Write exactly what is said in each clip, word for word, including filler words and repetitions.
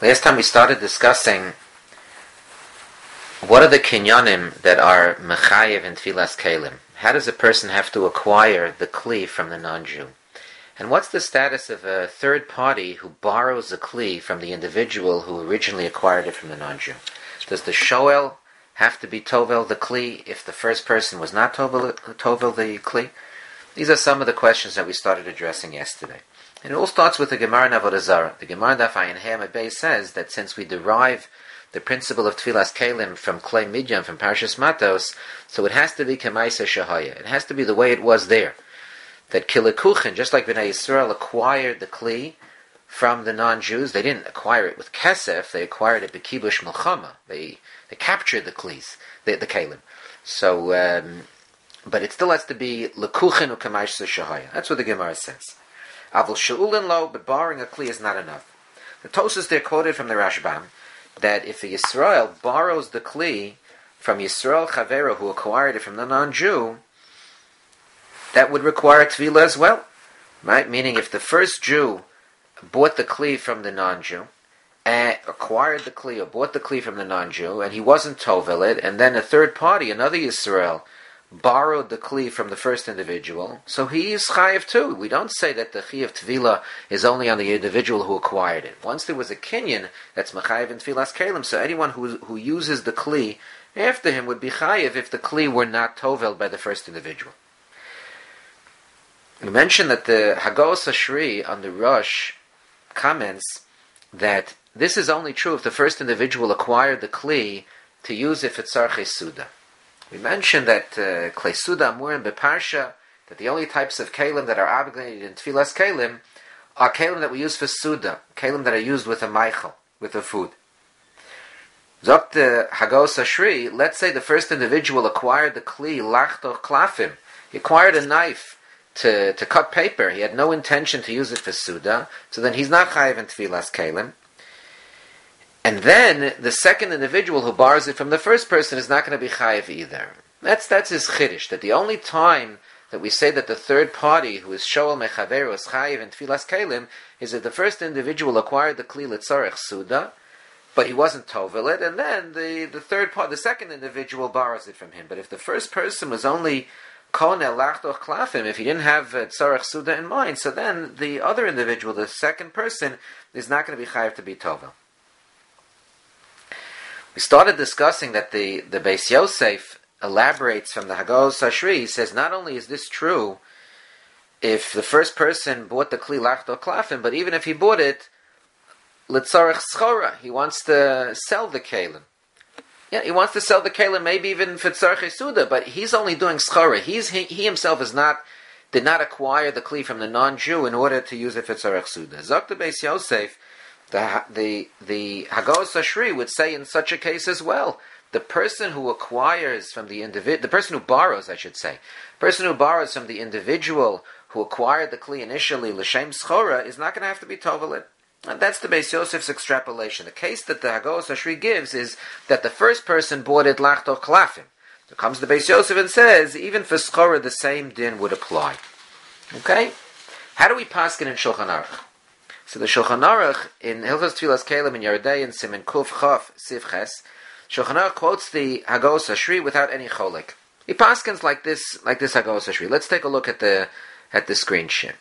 Last time we started discussing what are the kinyanim that are mechayev in tfilas kelim. How does a person have to acquire the kli from the non-Jew? And what's the status of a third party who borrows a kli from the individual who originally acquired it from the non-Jew? Does the shoel have to be tovel the kli if the first person was not tovel, tovel the kli? These are some of the questions that we started addressing yesterday. And it all starts with the Gemara in Avodah Zarah. The Gemara Daf Ayin He Amud Beis says that since we derive the principle of Tfilas Kelim from Klei Midyan, from Parshas Matos, so it has to be Kemaisa Shahaya. It has to be the way it was there. That Kilikuchen, just like Bnei Yisrael acquired the Kli from the non-Jews, they didn't acquire it with Kesef, they acquired it B'Kibush Milchama. They they captured the Klis, the, the Kelim. So, um, but it still has to be Lekuchen u Kemaisa Shahaya. That's what the Gemara says. Avol she'ulin lo, but borrowing a kli is not enough. The Tosas there quoted from the Rashbam that if a Yisrael borrows the kli from Yisrael Chavera who acquired it from the non-Jew, that would require tefillah as well, right? Meaning, if the first Jew bought the kli from the non-Jew, and acquired the kli or bought the kli from the non-Jew, and he wasn't tovel it, and then a third party, another Yisrael, borrowed the kli from the first individual, so he is chayiv too. We don't say that the chayiv tvila is only on the individual who acquired it. Once there was a kinyan that's mechayiv in tfilas kelim, so anyone who who uses the kli after him would be chayiv if the kli were not tovel by the first individual. We mentioned that the Hagos Ashri on the Rosh comments that this is only true if the first individual acquired the kli to use it for tzarchei suda. We mentioned that uh, Klei Suda Amurim Beparsha, that the only types of kelim that are obligated in Tfilas Kelim are kelim that we use for Suda, kelim that are used with a meichel, with a food. Zokt Hagos Ashri, let's say the first individual acquired the Kli Lachtoch Klafim. He acquired a knife to, to cut paper. He had no intention to use it for Suda, so then he's not chayiv in Tfilas Kelim. And then the second individual who borrows it from the first person is not going to be chayiv either. That's that's his chiddush. That the only time that we say that the third party who is shoel mechaveru is chayiv in tfilas kelim is that the first individual acquired the kli letzarech suda, but he wasn't tovel it, and then the the third part, the second individual borrows it from him. But if the first person was only konel lachtoch klafim, if he didn't have uh, tzarech suda in mind, so then the other individual, the second person, is not going to be chayiv to be tovel. We started discussing that the, the Beis Yosef elaborates from the Hagos Ashri. He says not only is this true if the first person bought the Kli Lachto Klafim, but even if he bought it Litzarech Schora, he wants to sell the Kalim. Yeah, he wants to sell the Kalim, maybe even for Tzarech Suda, but he's only doing Schora. He's, he, he himself is not, did not acquire the Kli from the non-Jew in order to use it for Tzarech Suda. Zok the Beis Yosef, The the the Hagos Ashri would say in such a case as well, the person who acquires from the individ, the person who borrows, I should say, person who borrows from the individual who acquired the kli initially l'shem schora is not going to have to be tovelit. And that's the Beis Yosef's extrapolation. The case that the Hagos Ashri gives is that the first person bought it lachto klafim. So comes the Beis Yosef and says even for schora the same din would apply. Okay, how do we paskin in Shulchan Aruch? So the Shulchan Aruch in Hilchos Tfilas Kelim in Yardei and Simen Kuf Chaf Sif Ches, Shulchan Aruch quotes the Hagos Ashri without any cholik. He paskins like this, like this Hagos Ashri. Let's take a look at the at the screen share.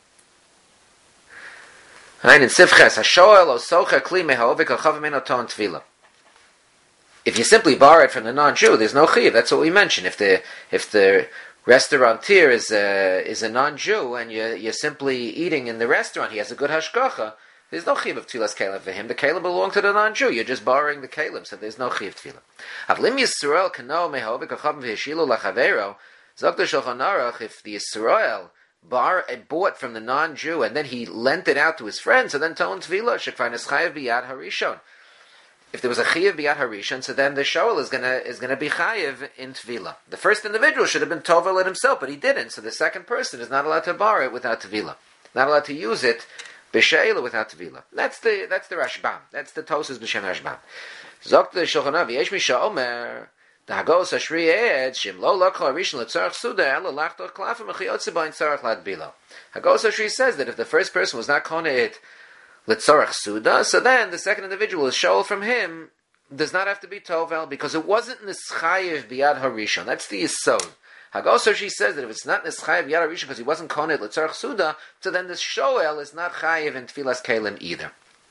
Right in Sif Ches, Hashoel Osocha Kli Mehaovik Achav Meno Ton Tvila. If you simply borrow it from the non-Jew, there's no chiv. That's what we mentioned. If the if the restaurateur is a is a non-Jew and you're, you're simply eating in the restaurant, he has a good hashgacha, there's no chiv of tfilas kelim for him. The kelim belong to the non-Jew. You're just borrowing the kelim, so there's no chiv tefillah. Avlim Yisrael kano mehovik achavim v'yeshilu lachavero. Zok the Shulchan Aruch, if the Yisrael bar bought from the non-Jew and then he lent it out to his friends, so then ton tefillah shekvain es chayav biyad harishon. If there was a chayiv biyad harishon, so then the shoel is gonna is gonna be chayiv in tvila. The first individual should have been tovel it himself, but he didn't. So the second person is not allowed to borrow it without tvila, not allowed to use it b'sheila without tvila. That's the that's the Rashbam. That's the Tosas b'shem Rashbam. Zok the Shulchan Aruch yesh misha omer the Hagos Ashri ed shim lo lakol harishon letzarech suda ela lachtoch klafim mechiyotze bain tzarech lad bila. Hagos Ashri says that if the first person was not kona it Litzorach Suda, so then the second individual is shoel from him, does not have to be Tovel, because it wasn't Nischayev Biyad Harishon. That's the Yisod. Hagos she says that if it's not Nischayev Biyad Harishon, because he wasn't Konet Litzorach Suda, so then the shoel is not Chayev in Tfilas Kalim either.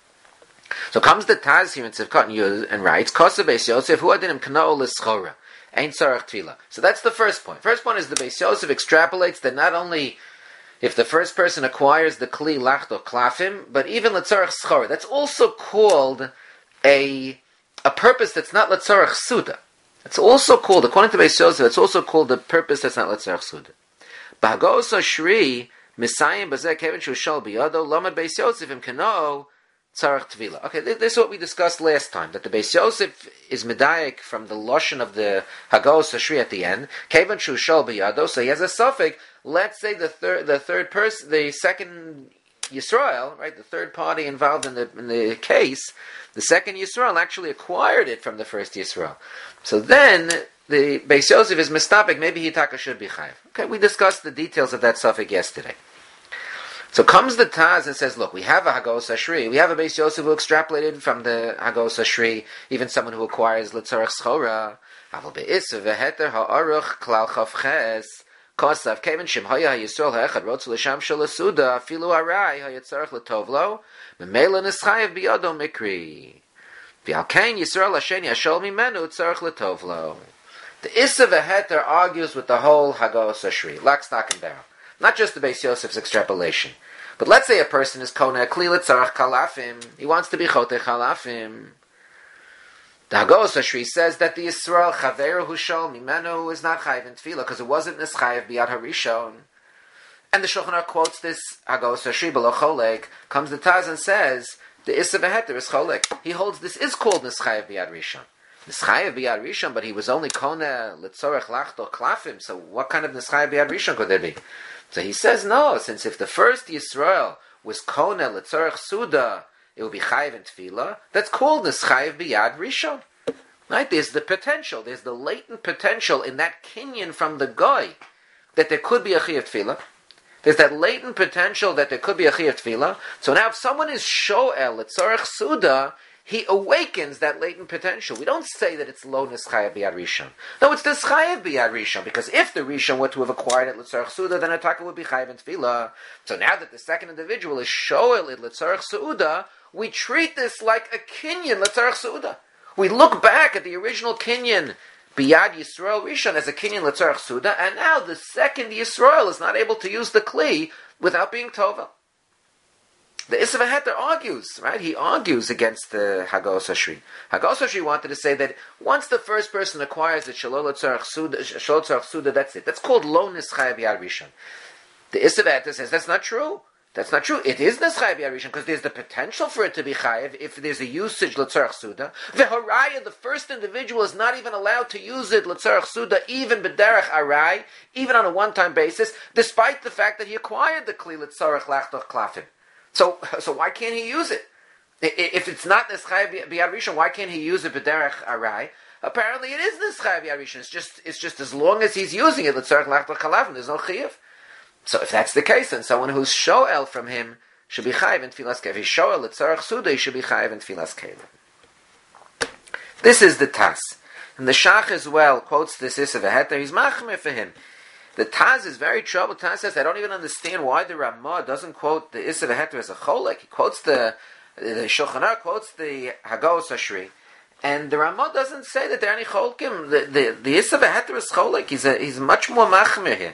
So comes the Taz here in Tzivkot and Yud and writes, Kosa Beis Yosef, hu adinim k'na'o l'schora, ain't tzarech tefillah. So that's the first point. First point is the Beis Yosef extrapolates that not only if the first person acquires the kli lachto klafim, but even l'tzarech schora. That's also called a a purpose that's not l'tzarech suda. It's also called, according to Beis Yosef, it's also called a purpose that's not l'tzarech suda. B'hagos Shri misayim bazeh kevin shu shal biyado lomad Beis Yosef im k'na'o Tzarech Tvila. Okay, this is what we discussed last time, that the Beis Yosef is medayik from the Lashon of the Hagos Hashri at the end, Kevan Shu Shol B'yado, so he has a suffix. Let's say the third the third person, the second Yisrael, right, the third party involved in the in the case, the second Yisrael actually acquired it from the first Yisrael. So then the Beis Yosef is mistapik, maybe Hitaka should be chayiv. Okay, we discussed the details of that suffix yesterday. So comes the Taz and says, look, we have a Hagos Hashri, we have a Beis Yosef who extrapolated from the Hagos Hashri, even someone who acquires Litzorach Schora, Aval Be'isv Veheter Ha'aruch Klal Chavches, Kosav Kevin Shem Haya HaYisrael Ha'echad Rotz L'Sham Shel Asuda, Filu Arai HaYitzorach L'Tovlo, Memela Nischayev Biyado Mikri, V'al Kain Yisrael Hasheni Hashol Mimenu Tzorach L'Tovlo. The Issa Veheter argues with the whole Hagos Hashri, lock, stock, and barrel. Not just the Beis Yosef's extrapolation. But let's say a person is Kona Kli Litzarach Kalafim. He wants to be Chote Kalafim. The Hagos Hashri says that the Yisrael Chaveru Hushol Mimenu is not Chayiv in Tefillah because it wasn't Nischayev Biyad Harishon. And the Shulchan Aruch quotes this Hagos Hashri below Cholek. Comes the Taz and says the Issa Veheter is Cholek. He holds this is called Nischayev Biyad Rishon. Nischayev Biyad Rishon, but he was only Kona Litzorach Lachto Klafim. So what kind of Nischayev Biyad Rishon could there be? So he says no, since if the first Yisrael was Kona L'Tzorech Suda, it would be Chayiv in Tefillah, that's called Nischayev Biyad Rishon. Right? There's the potential, there's the latent potential in that kinyan from the Goy, that there could be a Chayiv Tefillah. There's that latent potential that there could be a Chayiv Tefillah. So now if someone is Shoel L'Tzorech Suda, he awakens that latent potential. We don't say that it's lo nischayev biyad rishon. No, it's nischayev biyad rishon, because if the rishon were to have acquired it l'tzorech suda, then a taka would be chayev in tefillah. So now that the second individual is shoel it l'tzorech suda, we treat this like a kinyan l'tzorech suda. We look back at the original kinyan biyad Yisrael rishon as a kinyan l'tzorech suda, and now the second Yisrael is not able to use the kli without being tovel. The Issa Veheter argues, right? He argues against the Hagos Hashri. Hagos Hashri wanted to say that once the first person acquires the Shalol Tzarech Suda, Shalol Tzarech Suda, that's it. That's called Lo Nischayev Biyad Rishon. The Issa Veheter says that's not true. That's not true. It is Nischayev Biyad Rishon because there's the potential for it to be Chayev if there's a usage L'Tzarech Suda. The Haraya, the first individual, is not even allowed to use it L'Tzarech Suda, even B'derech Arai, even on a one-time basis, despite the fact that he acquired the Kli L'Tzarech Lachtoch Klafim. So, so why can't he use it? If it's not Nischayev Biyad Rishon, why can't he use it B'derech Arai? Apparently, it is Nischayev Biyad Rishon. It's just, it's just as long as he's using it, L'Tzarech Lachtoch Klafim, there's no Chiyuv. So, if that's the case, then someone who's shoel from him should be chayiv in tefillas kelim. If he's shoel L'Tzarech Suda, he should be chayiv in tefillas kelim. This is the Tas, and the Shach as well quotes this Issa Veheter. He's machmir for him. The Taz is very troubled. Taz says, I don't even understand why the Ramah doesn't quote the Issa Veheter as a cholek. He quotes the, the Shulchan Aruch quotes the Hagos Hashri. And the Ramah doesn't say that there are any cholkim. The, the, the Issa Veheter is cholek. He's, a, he's much more machmir here.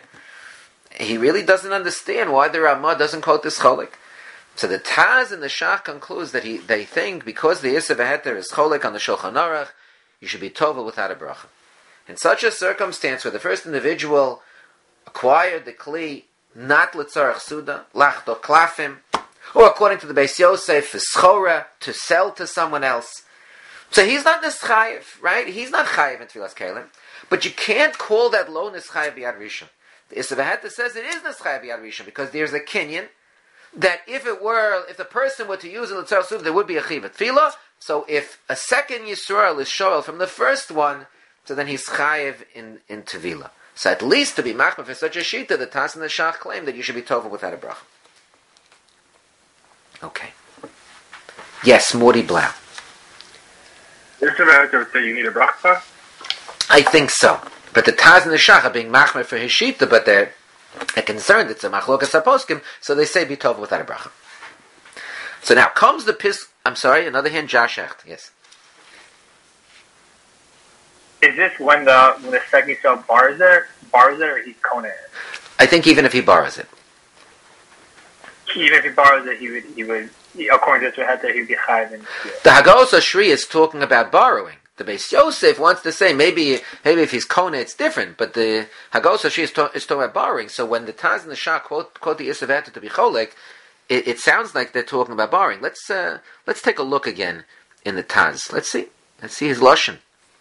He really doesn't understand why the Ramah doesn't quote this cholek. So the Taz and the Shach concludes that he, they think because the Issa Veheter is cholek on the Shulchan Aruch, you should be tova without a bracha. In such a circumstance where the first individual acquired the kli not l'tzarech suda, lachto klafim, or according to the Beis Yosef, for schora, to sell to someone else. So he's not nischayev, right? He's not chayev in tefillas kelim, but you can't call that lo nischayev biyad rishon. The Issa Veheter says it is nischayev biyad rishon because there's a kinyan that if it were, if the person were to use it l'tzarech suda, there would be a chiv tefillah. So if a second Yisrael is shoel from the first one, so then he's chayev in in tevilah. So at least to be machmir for such a shita, the Tas and the Shach claim that you should be tovel without a bracha. Okay. Yes, Morty Blau. This is about to say you need a bracha? I think so. But the Taz and the Shach are being machmer for his shita, but they're, they're concerned it's a machlokas haposkim, so they say be tov without a bracha. So now comes the pis. I'm sorry, another hand, Josh Echt. Yes. Is this when the when the second Yisrael borrows it, borrows it, or he's konet it? I think even if he borrows it. Even if he borrows it, he would he would according to this heter he would be chayiv in it. The Hagos Ashri is talking about borrowing. The Beis Yosef wants to say maybe maybe if he's konet it's different, but the Hagos Ashri is, to, is talking about borrowing. So when the Taz and the Shah quote quote the Isav heter to be cholek, it, it sounds like they're talking about borrowing. Let's uh, let's take a look again in the Taz. Let's see. Let's see his lashon.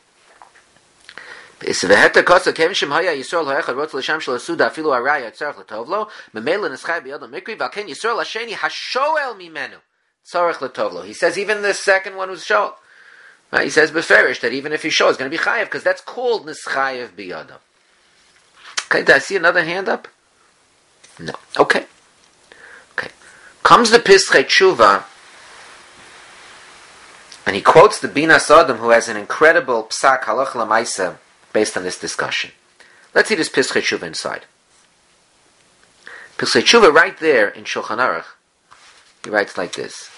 V'heter kosa kem shem haya Yisrael ha'echad rotz l'sham shel asuda afilu araya tzarech l'tovlo memela neschai b'yodam mikri v'alken Yisrael hasheni hashoel mimenu tzarech l'tovlo. He says even the second one was shoel. Right? He says beferish that even if he shows, it's going to be chayev because that's called neschayev b'yodam. Okay, did I see another hand up? No. Okay. Okay. Comes the Pischei Tshuva, and he quotes the Bina Sodom, who has an incredible psak halach l'maisa based on this discussion. Let's see this Pischei Tshuva inside. Pischei Tshuva right there in Shulchan Aruch, he writes like this.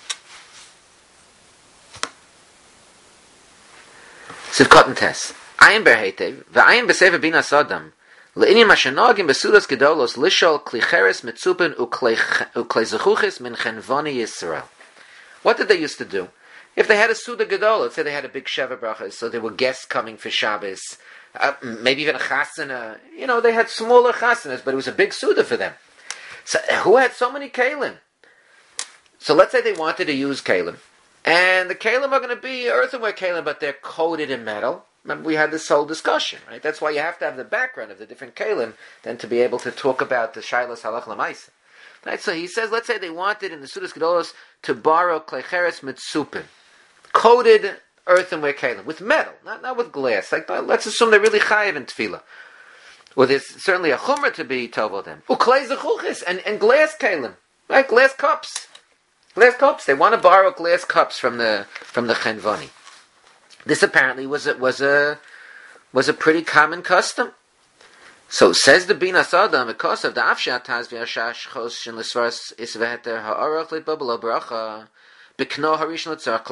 Sivkot and Tes. Ayin berhetev, v'ayin b'sefer Bina Sodom, le'inim ashenogim besudas gedolos lishol klicheres mitzupen ukleizechuches min chenvoni Yisrael. What did they used to do? If they had a Suda Gadol, let's say they had a big Sheva Bracha, so there were guests coming for Shabbos, uh, maybe even a Chasana, you know, they had smaller Chasanas, but it was a big Suda for them. So who had so many Kalim? So let's say they wanted to use Kalim, and the Kalim are going to be earthenware Kalim, but they're coated in metal. Remember, we had this whole discussion, right? That's why you have to have the background of the different Kalim, then to be able to talk about the Shailas Halach Lamaisa. Right, so he says, let's say they wanted in the Sudas Gedolos to borrow Klecheres Mitzupin, coated earthenware kalim with metal, not not with glass. Like, let's assume they're really chayiv in tefillah. Well, there's certainly a chumrah to be told them. Uklei zechuchis and and glass kalim, right? Glass cups, glass cups. They want to borrow glass cups from the from the chenvani. This apparently was a, was a was a pretty common custom. So says the Bina Sodom, because of the afshat taz v'ashash chos shin l'svaras isveheter ha'aruch litbabelo bracha. Even though the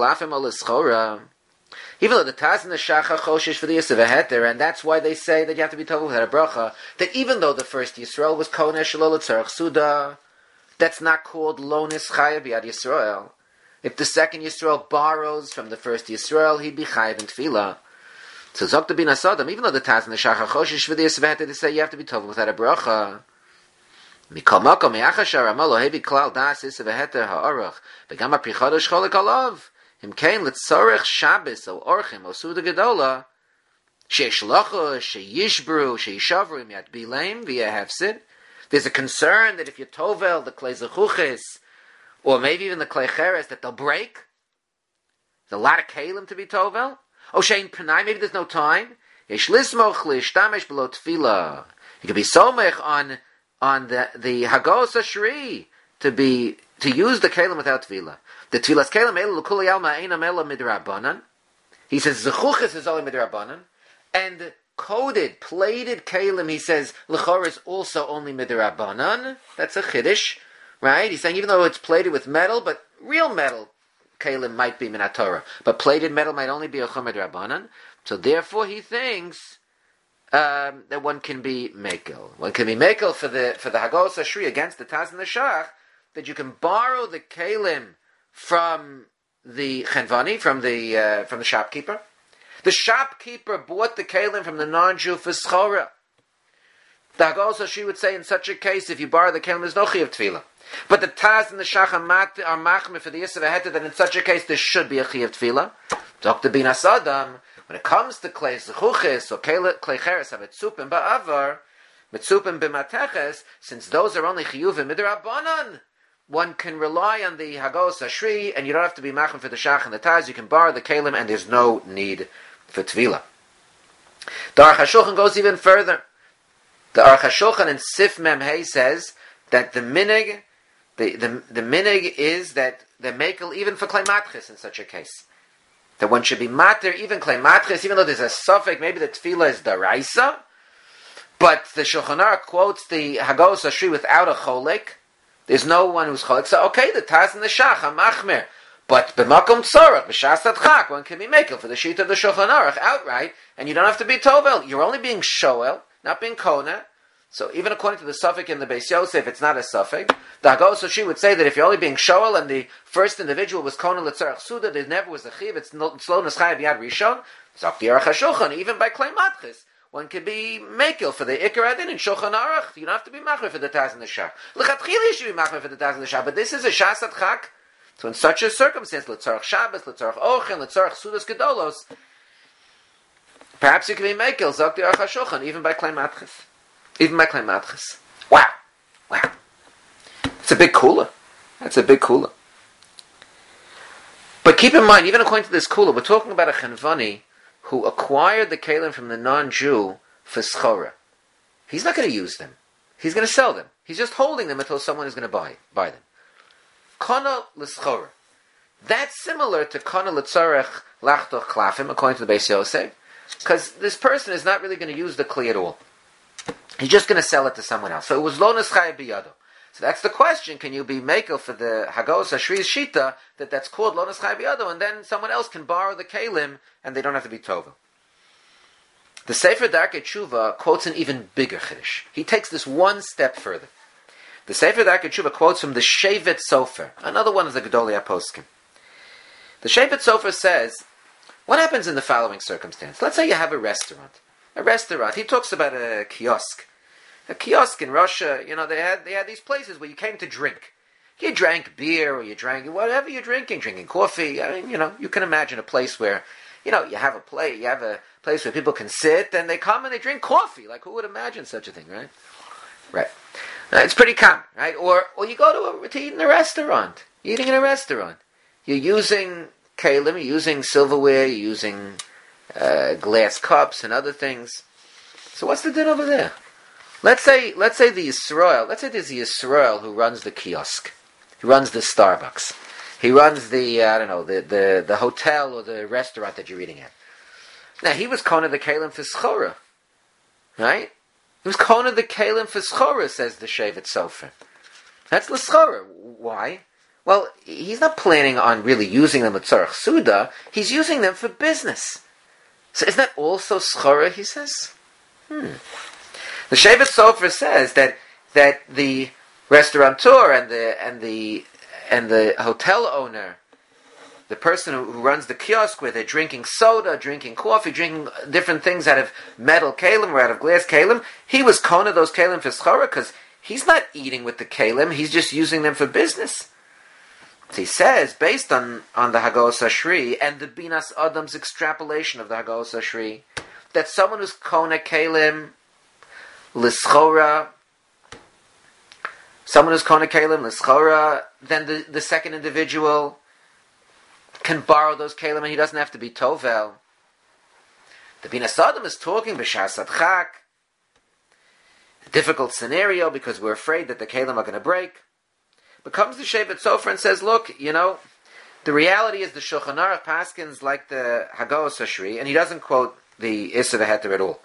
Taz and the Shacha Choshish for the Yisrael Heter, and that's why they say that you have to be told with a bracha, that even though the first Yisrael was Konesh Shalol Tzarech Suda, that's not called Lonis Chayav Yad Yisrael. If the second Yisrael borrows from the first Yisrael, he'd be Chayav in Tefillah. So Zok Bin Asadam, even though the Taz and the Shacha Choshish for the Yisrael Heter, they say you have to be told without a bracha. Mikol makom me'achashar amalo hevi klal das is veheter ha'aruch begam ha'prichadosh cholik alav him kain letzorech Shabbos o orchim o suda gedola sheish locho sheyishbru sheyishavru im yad bileim v'yeh hefsid. There's a concern that if you tovel the klei zechuches or maybe even the klei cheres that they'll break. There's a lot of kalim to be tovel. Oh shein penai, maybe there's no time. Yesh lismoch leishtamesh below tefillah. You could be somech on on the the Hagos Ashri to be to use the kalim without tefillah. The tefillas kalim elu l'kuli alma eina mela midrabanan. He says zechuches is only midrabanan, and coated plated kalim he says l'chor is also only midrabanan. That's a chiddush, right? He's saying even though it's plated with metal, but real metal kalim might be min haTorah, but plated metal might only be a chor midrabanan. So therefore he thinks Um, that one can be mekel. One can be mekel for the for the Hagos Ashri against the Taz and the Shach, that you can borrow the kalim from the chenvani, from the uh, from the shopkeeper. The shopkeeper bought the kalim from the non-Jew for schora. The Hagos Ashri would say in such a case, if you borrow the kalim, there's no chiyuv tefillah. But the Taz and the Shach are machmir for the Yisrael Heter that in such a case there should be a chiyuv tefillah. Doctor Bin Asadam. When it comes to klei zechuches or klei cheres have mitzupim ba'avar, mitzupim b'mateches, since those are only chiyuvim midrabanan, one can rely on the Hagos Ashri, and you don't have to be machim for the Shach and the Taz. You can borrow the kalim, and there's no need for tefillah. The Aruch HaShulchan goes even further. The Aruch HaShulchan in Sif Mem Hey says that the minig The the the minig is that the makel even for klei matches in such a case. That one should be mater, even klei matches, even though there's a suffix, maybe the tefillah is daraisa, but the Shulchan Aruch quotes the Hagos Ashri without a cholik. There's no one who's cholik. So okay, the Taz and the Shach are machmer, but b'makom tzorach b'shas adchak, one can be makel for the sheet of the Shulchan Aruch outright, and you don't have to be tovel. You're only being shoel, not being kona. So even according to the suffix in the Beis Yosef, it's not a suffix. The Hagos Ashri would say that if you're only being shoel and the first individual was kona l'tzorach suda, there never was a chiv. It's no slowness chayav yad rishon. Zok Aruch HaShulchan, even by klei matches. One could be makel for the Ikar Adin in Shulchan Aruch. You don't have to be machmer for the Taz and the Shach. L'chatchila you should be machmer for the Taz and the Shach, but this is a Shas Adchak. So in such a circumstance, l'tzarech Shabbos, l'tzarech Ochen, l'tzarech Sudas Gedolos, perhaps you can be makel, Zok Aruch HaShulchan, even by Klei Matches. Even by Klei Matches. Wow. Wow. It's a big kula. That's a big kula. But keep in mind, even according to this kula, we're talking about a Chenvani who acquired the kalim from the non-Jew for schora. He's not going to use them. He's going to sell them. He's just holding them until someone is going to buy buy them. Kana l'schora. That's similar to kana l'tzarech lachtoch klafim, according to the Beis Yosef, because this person is not really going to use the kli at all. He's just going to sell it to someone else. So it was lo neschayah biyado. So that's the question: can you be makel for the Hagos Ashri's shita that that's called lo neschayah biyado, and then someone else can borrow the kalim and they don't have to be tovel? The Sefer Darkei Tshuva quotes an even bigger chiddush. He takes this one step further. The Sefer Darkei Tshuva quotes from the Shevet Sofer, another one of the Gedolei HaPoskim. The Shevet Sofer says, what happens in the following circumstance? Let's say you have a restaurant. A restaurant. He talks about a kiosk. A kiosk in Russia, you know, they had they had these places where you came to drink. You drank beer or you drank whatever you're drinking, drinking coffee. I mean, you know, you can imagine a place where, you know, you have a play, you have a place where people can sit and they come and they drink coffee. Like, who would imagine such a thing, right? Right. Uh, it's pretty common, right? Or or you go to, a, to eat in a restaurant. You're eating in a restaurant. You're using kalim, you're using silverware, you're using uh, glass cups and other things. So what's the din over there? Let's say, let's say the Yisrael, let's say there's the Yisrael who runs the kiosk. He runs the Starbucks. He runs the, uh, I don't know, the, the, the hotel or the restaurant that you're eating at. Now, he was kona the kalim for schora. Right? He was kona the kalim for schora, says the Shevet Sofer. That's l'schora. Why? Well, he's not planning on really using them at tzarech suda. He's using them for business. So isn't that also schora, he says? Hmm. The Shevet Sofer says that that the restaurateur and the and the and the hotel owner, the person who runs the kiosk where they're drinking soda, drinking coffee, drinking different things out of metal kalim or out of glass kalim, he was kona those kalim for schora because he's not eating with the kalim, he's just using them for business. So he says, based on, on the Hagos Ashri and the Binas Adam's extrapolation of the Hagos Ashri, that someone who's kona kalim l'schora, someone who's kona kalim l'schora, then the, the second individual can borrow those kalim and he doesn't have to be tovel. The Binas Adam is talking b'shas adchak, a difficult scenario because we're afraid that the kalim are going to break. But comes the Shevet Sofer and says, look, you know, the reality is the Shulchan Aruch paskins like the Hagos Ashri, and he doesn't quote the Issa V'Heter at all.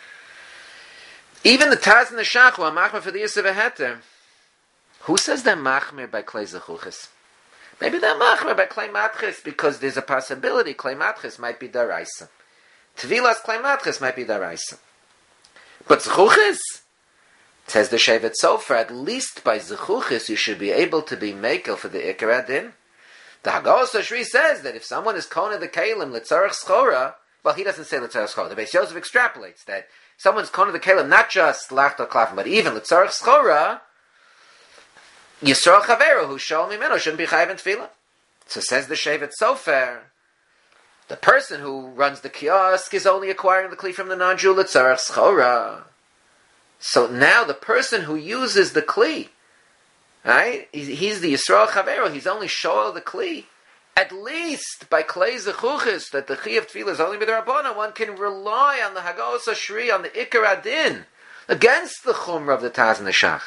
Even the Taz and the Shach who are machmer for the Issa V'Heter, who says they're machmer by Klei Zechuches? Maybe they're machmer by Klei Matches because there's a possibility Klei Matches might be daraisa. Tevilas Klei Matches might be daraisa. But Zechuches, says the Shevet Sofer, at least by Zechuches you should be able to be makel for the Ikar Adin. The Hagos Ashri says that if someone is kona the kalim l'tzarech schora, well, he doesn't say l'tzarech schora. The Beis Yosef extrapolates that someone's kona the kalim not just lachto klafim, but even l'tzarech schora, Yisrael Chavero who shol mimeno shouldn't be chayav in tefillah. So says the Shevet Sofer, the person who runs the kiosk is only acquiring the kli from the non-Jew l'tzarech schora. So now the person who uses the kli, right? He's, he's the Yisrael Chavero. He's only shoel the kli. At least by klei zechuches that the chi of tefillah is only b'derabbanan, one can rely on the Hagos Ashri, on the Ikar Adin, against the chumrah of the Taz and the Shach.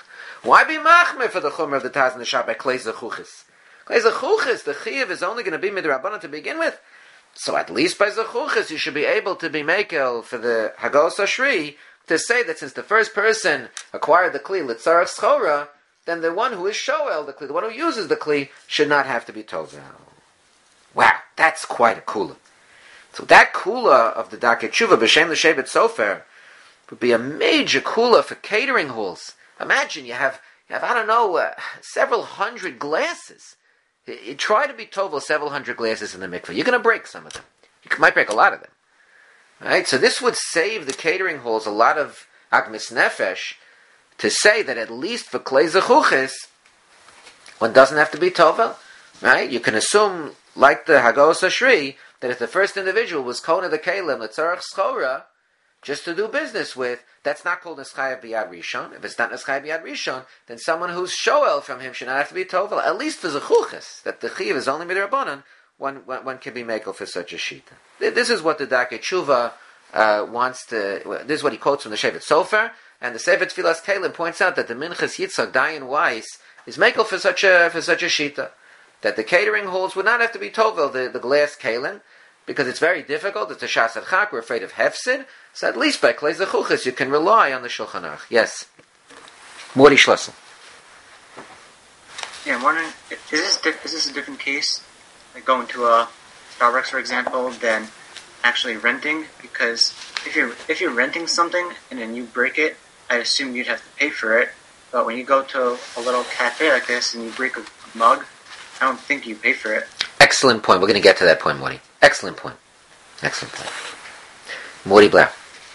Why be machmer for the chumrah of the Taz and the Shah by klei zechuchis? Klei zechuchis, the chiyuv is only going to be midrabanan to begin with. So at least by zechuchis, you should be able to be mekel for the hagos ashri to say that since the first person acquired the kli litzarach schora, then the one who is shoel the kli, the one who uses the kli, should not have to be tovel. Wow, that's quite a kula. So that kula of the Darkei Tshuva b'shem l'shevet sofer would be a major kula for catering halls. Imagine you have, you have I don't know, uh, several hundred glasses. You, you try to be tovel several hundred glasses in the mikveh. You're going to break some of them. You might break a lot of them. Right? So this would save the catering halls a lot of agmis nefesh to say that at least for klei zechuchis, one doesn't have to be tovel. Right? You can assume, like the hagos ashri, that if the first individual was kona the kelim l'tzarach schora, just to do business with, that's not called Neschayah B'Yad Rishon. If it's not Neschayah B'Yad Rishon, then someone who's shoel from him should not have to be tovel. At least for zechuchas, that the chiyuv is only midrabanan, one, one, one can be mekel for such a shita. This is what the Darkei Tshuva uh, wants to, this is what he quotes from the Shevet Sofer, and the Sefer Tfilas Kelim points out that the Minchas Yitzchak Dayan Weiss is mekel for such a, for such a shita. That the catering halls would not have to be tovel, the, the glass kelim, because it's very difficult. It's a shas adchak. We're afraid of hefsid. So at least by klei zechuchis, you can rely on the Shulchan Aruch. Yes. Morty Schlussel. Yeah, I'm wondering, is this, is this a different case, like going to a Starbucks, for example, than actually renting? Because if you're, if you're renting something and then you break it, I assume you'd have to pay for it. But when you go to a little cafe like this and you break a mug, I don't think you pay for it. Excellent point. We're going to get to that point, Morty. Excellent point. Excellent point. Morty Blair.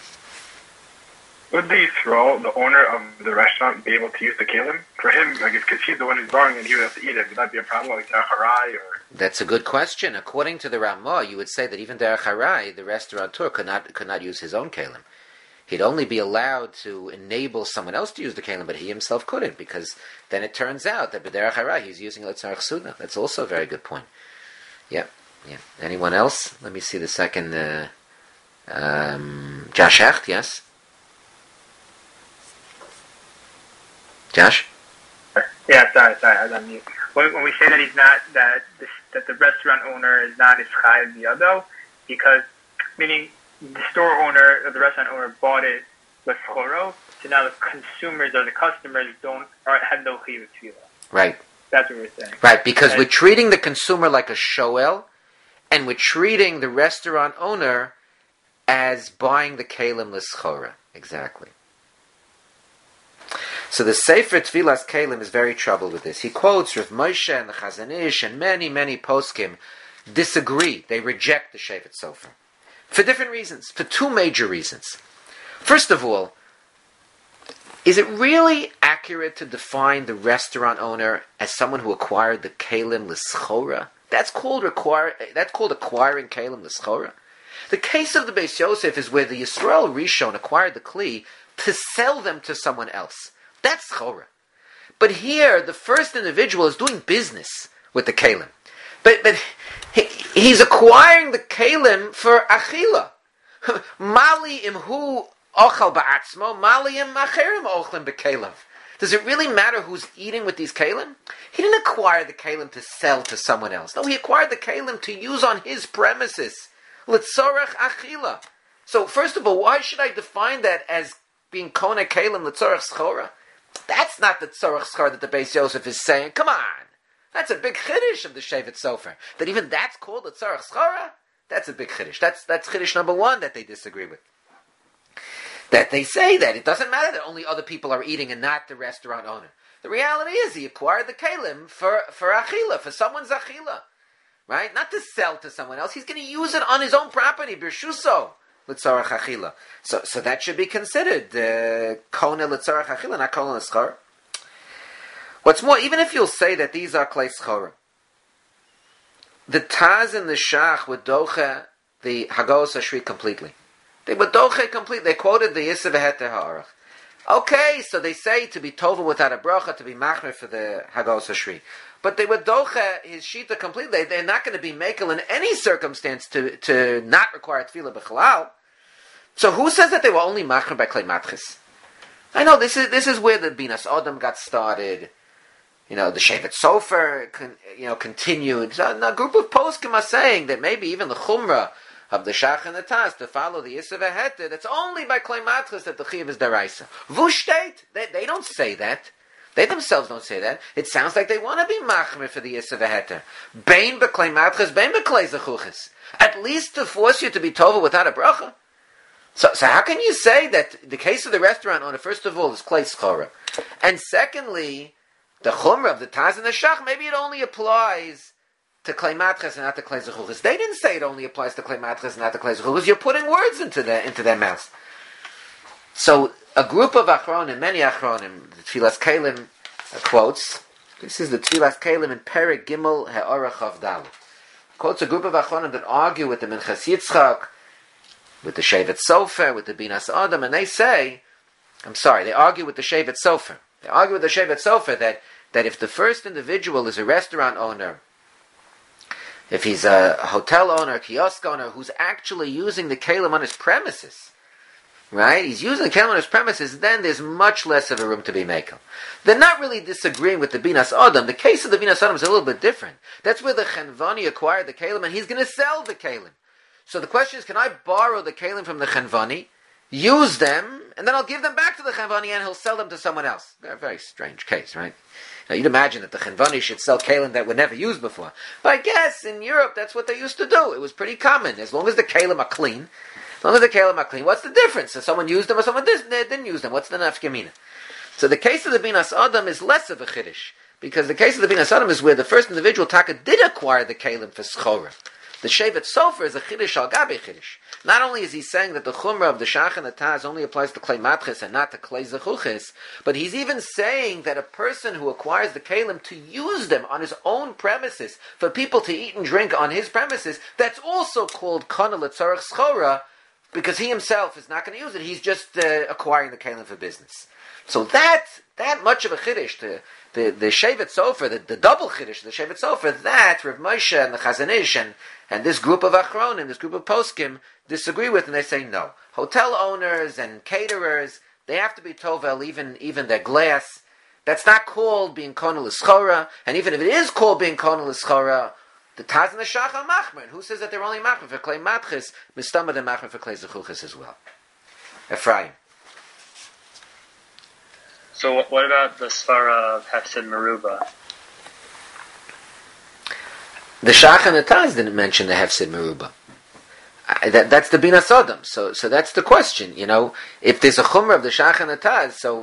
Would the Yisrael, the owner of the restaurant, be able to use the kelim? For him, like, because he's the one who's borrowing and he would have to eat it, would that be a problem, like derech harai, or? That's a good question. According to the Ramah, you would say that even derech harai, the restaurateur could not could not use his own kelim. He'd only be allowed to enable someone else to use the kelim, but he himself couldn't, because then it turns out that b'derech harai he's using l'tzarech suda. That's also a very good point. Yeah, yeah. Anyone else? Let me see the second. Uh, um, Josh Hecht, yes. Josh? Yeah, sorry, sorry, I was on mute. When, when we say that he's not, that the, that the restaurant owner is not Ischai B'Yado, because, meaning the store owner or the restaurant owner bought it with choro, so now the consumers or the customers don't, or have no chiyuv tefillah. Right. That's what we're saying. Right, because and we're treating the consumer like a shoel, and we're treating the restaurant owner as buying the kelim l'schora. Exactly. So the Sefer Tfilas Kelim is very troubled with this. He quotes Rav Moshe and the Chazon Ish and many, many poskim disagree. They reject the Shevet Sofer. For different reasons. For two major reasons. First of all, is it really accurate to define the restaurant owner as someone who acquired the Kelim l'schora? That's called acquire, that's called acquiring Kelim l'schora. The case of the Beis Yosef is where the Yisrael Rishon acquired the Kli to sell them to someone else. That's chora. But here, the first individual is doing business with the kelim. But but he, he's acquiring the kelim for achila. Mali imhu ochal ba'atzmo, mali im acherim ochlim bekelim. Does it really matter who's eating with these kelim? He didn't acquire the kelim to sell to someone else. No, he acquired the kelim to use on his premises. L'tzorech achila. So first of all, why should I define that as being kona kelim l'tzorech schora? That's not the tzorech schora that the Beis Yosef is saying. Come on, that's a big chiddush of the Shevet Sofer. That even that's called the tzorech schora. That's a big chiddush. That's that's chiddush number one that they disagree with. That they say that it doesn't matter that only other people are eating and not the restaurant owner. The reality is he acquired the kelim for for achila, for someone's achila, right? Not to sell to someone else. He's going to use it on his own property, birshuso. L'tzarech achila. So, so that should be considered uh, kona l'tzarech achila, not kona l'schora. What's more, even if you'll say that these are klei schora, the Taz and the Shach would doche the Hagos Ashri completely. They would doche completely. They quoted the Yisrael Heter Ha'arach. Okay, so they say to be tovel without a bracha, to be machmer for the Hagos Ashri. But they would doche his shita completely. They're not going to be makel in any circumstance to, to not require tefillah b'chalal. So who says that they were only machmer by klei matchis? I know this is this is where the Binas Adam got started. You know, the Shevet Sofer, con, you know, continued. So a group of poskim are saying that maybe even the Chumrah of the Shach and the Taz to follow the Yisrael Heter, that's only by Klei Matras that the Chiv is Daraisa. Vushtet, they, they don't say that. They themselves don't say that. It sounds like they want to be Machmer for the Yisrael Heter. Bein beklei Matras, bein beklei Zechuches. At least to force you to be Tova without a bracha. So, so how can you say that the case of the restaurant owner, first of all, is Klei Schora? And secondly, the Chumrah of the Taz and the Shach, maybe it only applies to Klei Matras and not to Klei Zechuches. They didn't say it only applies to Klei Matras and not to Klei Zechuches. You're putting words into their, into their mouths. So, a group of Achronim, many Achronim, the Tfilas Kelim uh, quotes, this is the Tfilas Kelim in Perek Gimel Ha'orach Avdal. Quotes a group of Achronim that argue with the Minchas Yitzchak, with the Shevet Sofer, with the Binas Adam, and they say, I'm sorry, they argue with the Shevet Sofer. They argue with the Shevet Sofer that, that if the first individual is a restaurant owner, if he's a hotel owner, a kiosk owner, who's actually using the kelim on his premises, right? He's using the kelim on his premises, then there's much less of a room to be makel. They're not really disagreeing with the Binas Adam. The case of the Binas Adam is a little bit different. That's where the Chenvani acquired the kelim, and he's going to sell the kelim. So the question is, can I borrow the kelim from the Chenvani, use them, and then I'll give them back to the Chenvani, and he'll sell them to someone else? A very strange case, right? Now, you'd imagine that the Chenvani should sell kelim that were never used before. But I guess in Europe, that's what they used to do. It was pretty common. As long as the kelim are clean, as long as the kelim are clean, what's the difference? If someone used them or someone didn't use them, what's the nafkamina? So the case of the Binas Adam is less of a chiddush, because the case of the Binas Adam is where the first individual taka did acquire the kelim for schora. The Shevet Sofer is a chiddush al gabe chiddush. Not only is he saying that the chumrah of the Shach and the Taz only applies to Klei Matches and not to Klei Zechuches, but he's even saying that a person who acquires the kelim to use them on his own premises, for people to eat and drink on his premises, that's also called Kana L'Tzarech Schora, because he himself is not going to use it. He's just uh, acquiring the kelim for business. So that that much of a chiddush, the the the Shevet Sofer, the, the double chiddush, the Shevet Sofer, that Rav Moshe and the Chazon Ish and, and this group of Achronim, this group of Poskim, disagree with, and they say no. Hotel owners and caterers, they have to be tovel, even even their glass. That's not called being Kona L'Schora, and even if it is called being Kona L'Schora, the Taz and the Shach are machmer. Who says that they're only machmer for Klei Matches? Mistama they're machmer for Klei Zechuches as well. Ephraim. So what about the svara of Hefsid Meruba? The Shach and the Taz didn't mention the Hefsid Meruba. Uh, that, that's the Binas Adam. So, so that's the question. You know, if there's a chumrah of the Shach and the Taz, so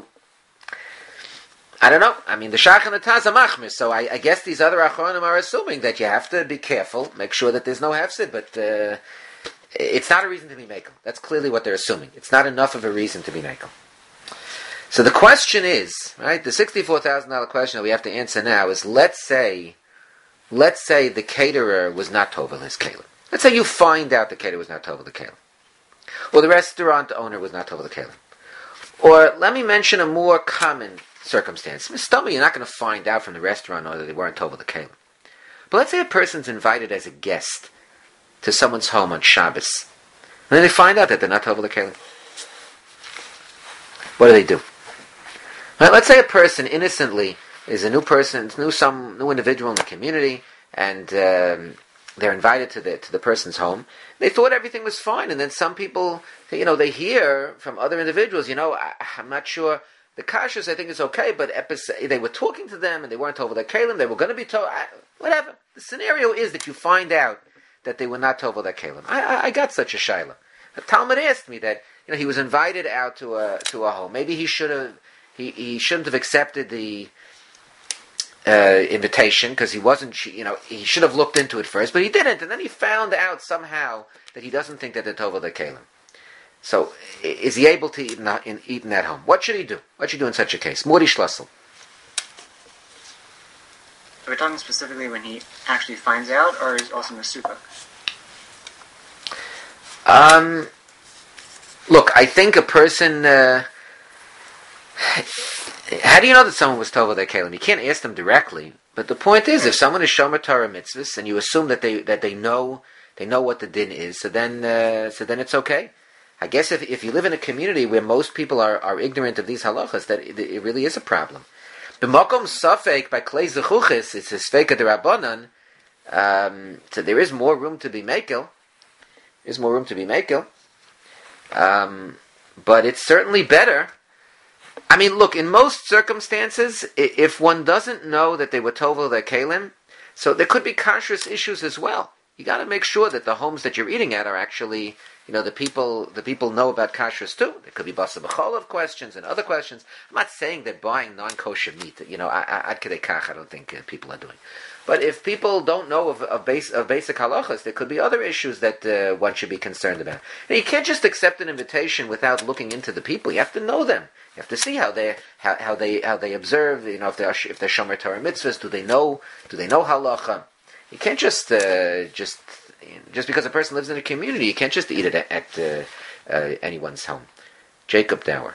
I don't know. I mean, the Shach and the Taz are machmir. So I, I guess these other achronim are assuming that you have to be careful, make sure that there's no Hefsid, but uh, it's not a reason to be makel. That's clearly what they're assuming. It's not enough of a reason to be makel. So the question is, right, the sixty-four thousand dollars question that we have to answer now is, let's say, let's say the caterer was not tovel his kelim. Let's say you find out the caterer was not tovel the kelim. Or the restaurant owner was not tovel the kelim. Or let me mention a more common circumstance. Mistama, you're not going to find out from the restaurant owner that they weren't tovel the kelim. But let's say a person's invited as a guest to someone's home on Shabbos. And then they find out that they're not tovel the kelim. What do they do? Right, let's say a person innocently is a new person, new some new individual in the community, and um, they're invited to the to the person's home. They thought everything was fine, and then some people, you know, they hear from other individuals, you know, I, I'm not sure. The kashrus, I think, is okay, but epis- they were talking to them, and they weren't told their kelim. They were going to be told, whatever. The scenario is that you find out that they were not told their kelim. I, I, I got such a shaila. A Talmud asked me that, you know, he was invited out to a to a home. Maybe he should have. He, he shouldn't have accepted the uh, invitation because he wasn't, you know, he should have looked into it first, but he didn't. And then he found out somehow that he doesn't think that they're Tova the Kalim. So, is he able to eat in, in, eat in that home? What should he do? What should he do in such a case? Mori Schlossel. Are we talking specifically when he actually finds out, or is also in the sukkah? Um, look, I think a person... Uh, How do you know that someone was told their kelim? You can't ask them directly, but the point is, if someone is shomer Torah mitzvahs and you assume that they that they know they know what the din is, so then uh, so then it's okay. I guess if if you live in a community where most people are, are ignorant of these halachas, that it, it really is a problem. B'makom safek by klei zechuchis, it's a sfeika derabanan. Um, so there is more room to be mekel. There's more room to be mekel. Um, but it's certainly better. I mean, look, in most circumstances, if one doesn't know that they were tovel their kalim, so there could be kashrus issues as well. You got to make sure that the homes that you're eating at are actually, you know, the people the people know about kashrus too. There could be basa b'cholov questions and other questions. I'm not saying that buying non-kosher meat, you know, ad kedei kach, I don't think uh, people are doing. But if people don't know of, of, base, of basic halachas, there could be other issues that uh, one should be concerned about. Now, you can't just accept an invitation without looking into the people. You have to know them. You have to see how they how, how they how they observe. You know, if they're if they're shomer Torah mitzvahs, do they know do they know halacha? You can't just uh, just just because a person lives in a community, you can't just eat it at, at uh, uh, anyone's home. Jacob Dower.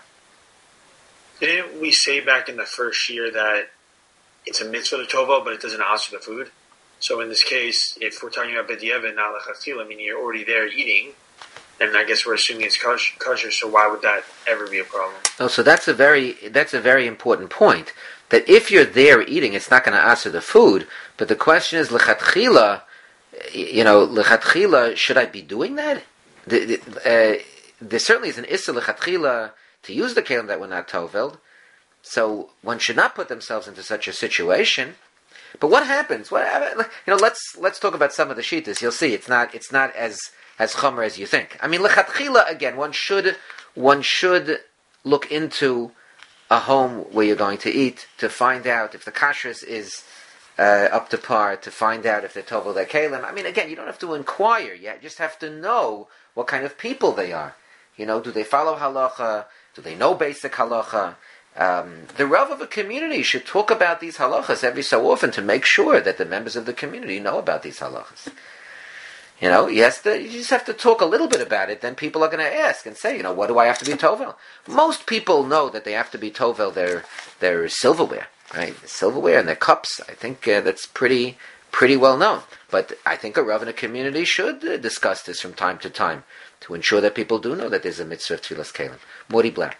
Didn't we say back in the first year that it's a mitzvah to tovel, but it doesn't ask for the food? So in this case, if we're talking about b'diavad, not lechatchila, meaning you're already there eating, then I guess we're assuming it's kosher. So why would that ever be a problem? Oh, so that's a very that's a very important point. That if you're there eating, it's not going to ask for the food. But the question is, lechatchila, you know, lechatchila, should I be doing that? The, the, uh, there certainly is an issa lechatchila to use the kelim that were not toveld. So one should not put themselves into such a situation. But what happens? What you know? Let's let's talk about some of the shittas. You'll see it's not it's not as as chomer as you think. I mean, lechatchila again. One should one should look into a home where you're going to eat to find out if the kashrus is uh, up to par. To find out if they're tovel their kelim. I mean, again, you don't have to inquire yet. You just have to know what kind of people they are. You know, do they follow halacha? Do they know basic halacha? Um, the Rav of a community should talk about these halachas every so often to make sure that the members of the community know about these halachas. You know, you, has to, you just have to talk a little bit about it, then people are going to ask and say, you know, what do I have to be tovel? Most people know that they have to be tovel their, their silverware, right? Silverware and their cups. I think uh, that's pretty pretty well known. But I think a Rav in a community should uh, discuss this from time to time to ensure that people do know that there's a mitzvah of tefillas kelim. Mori Black.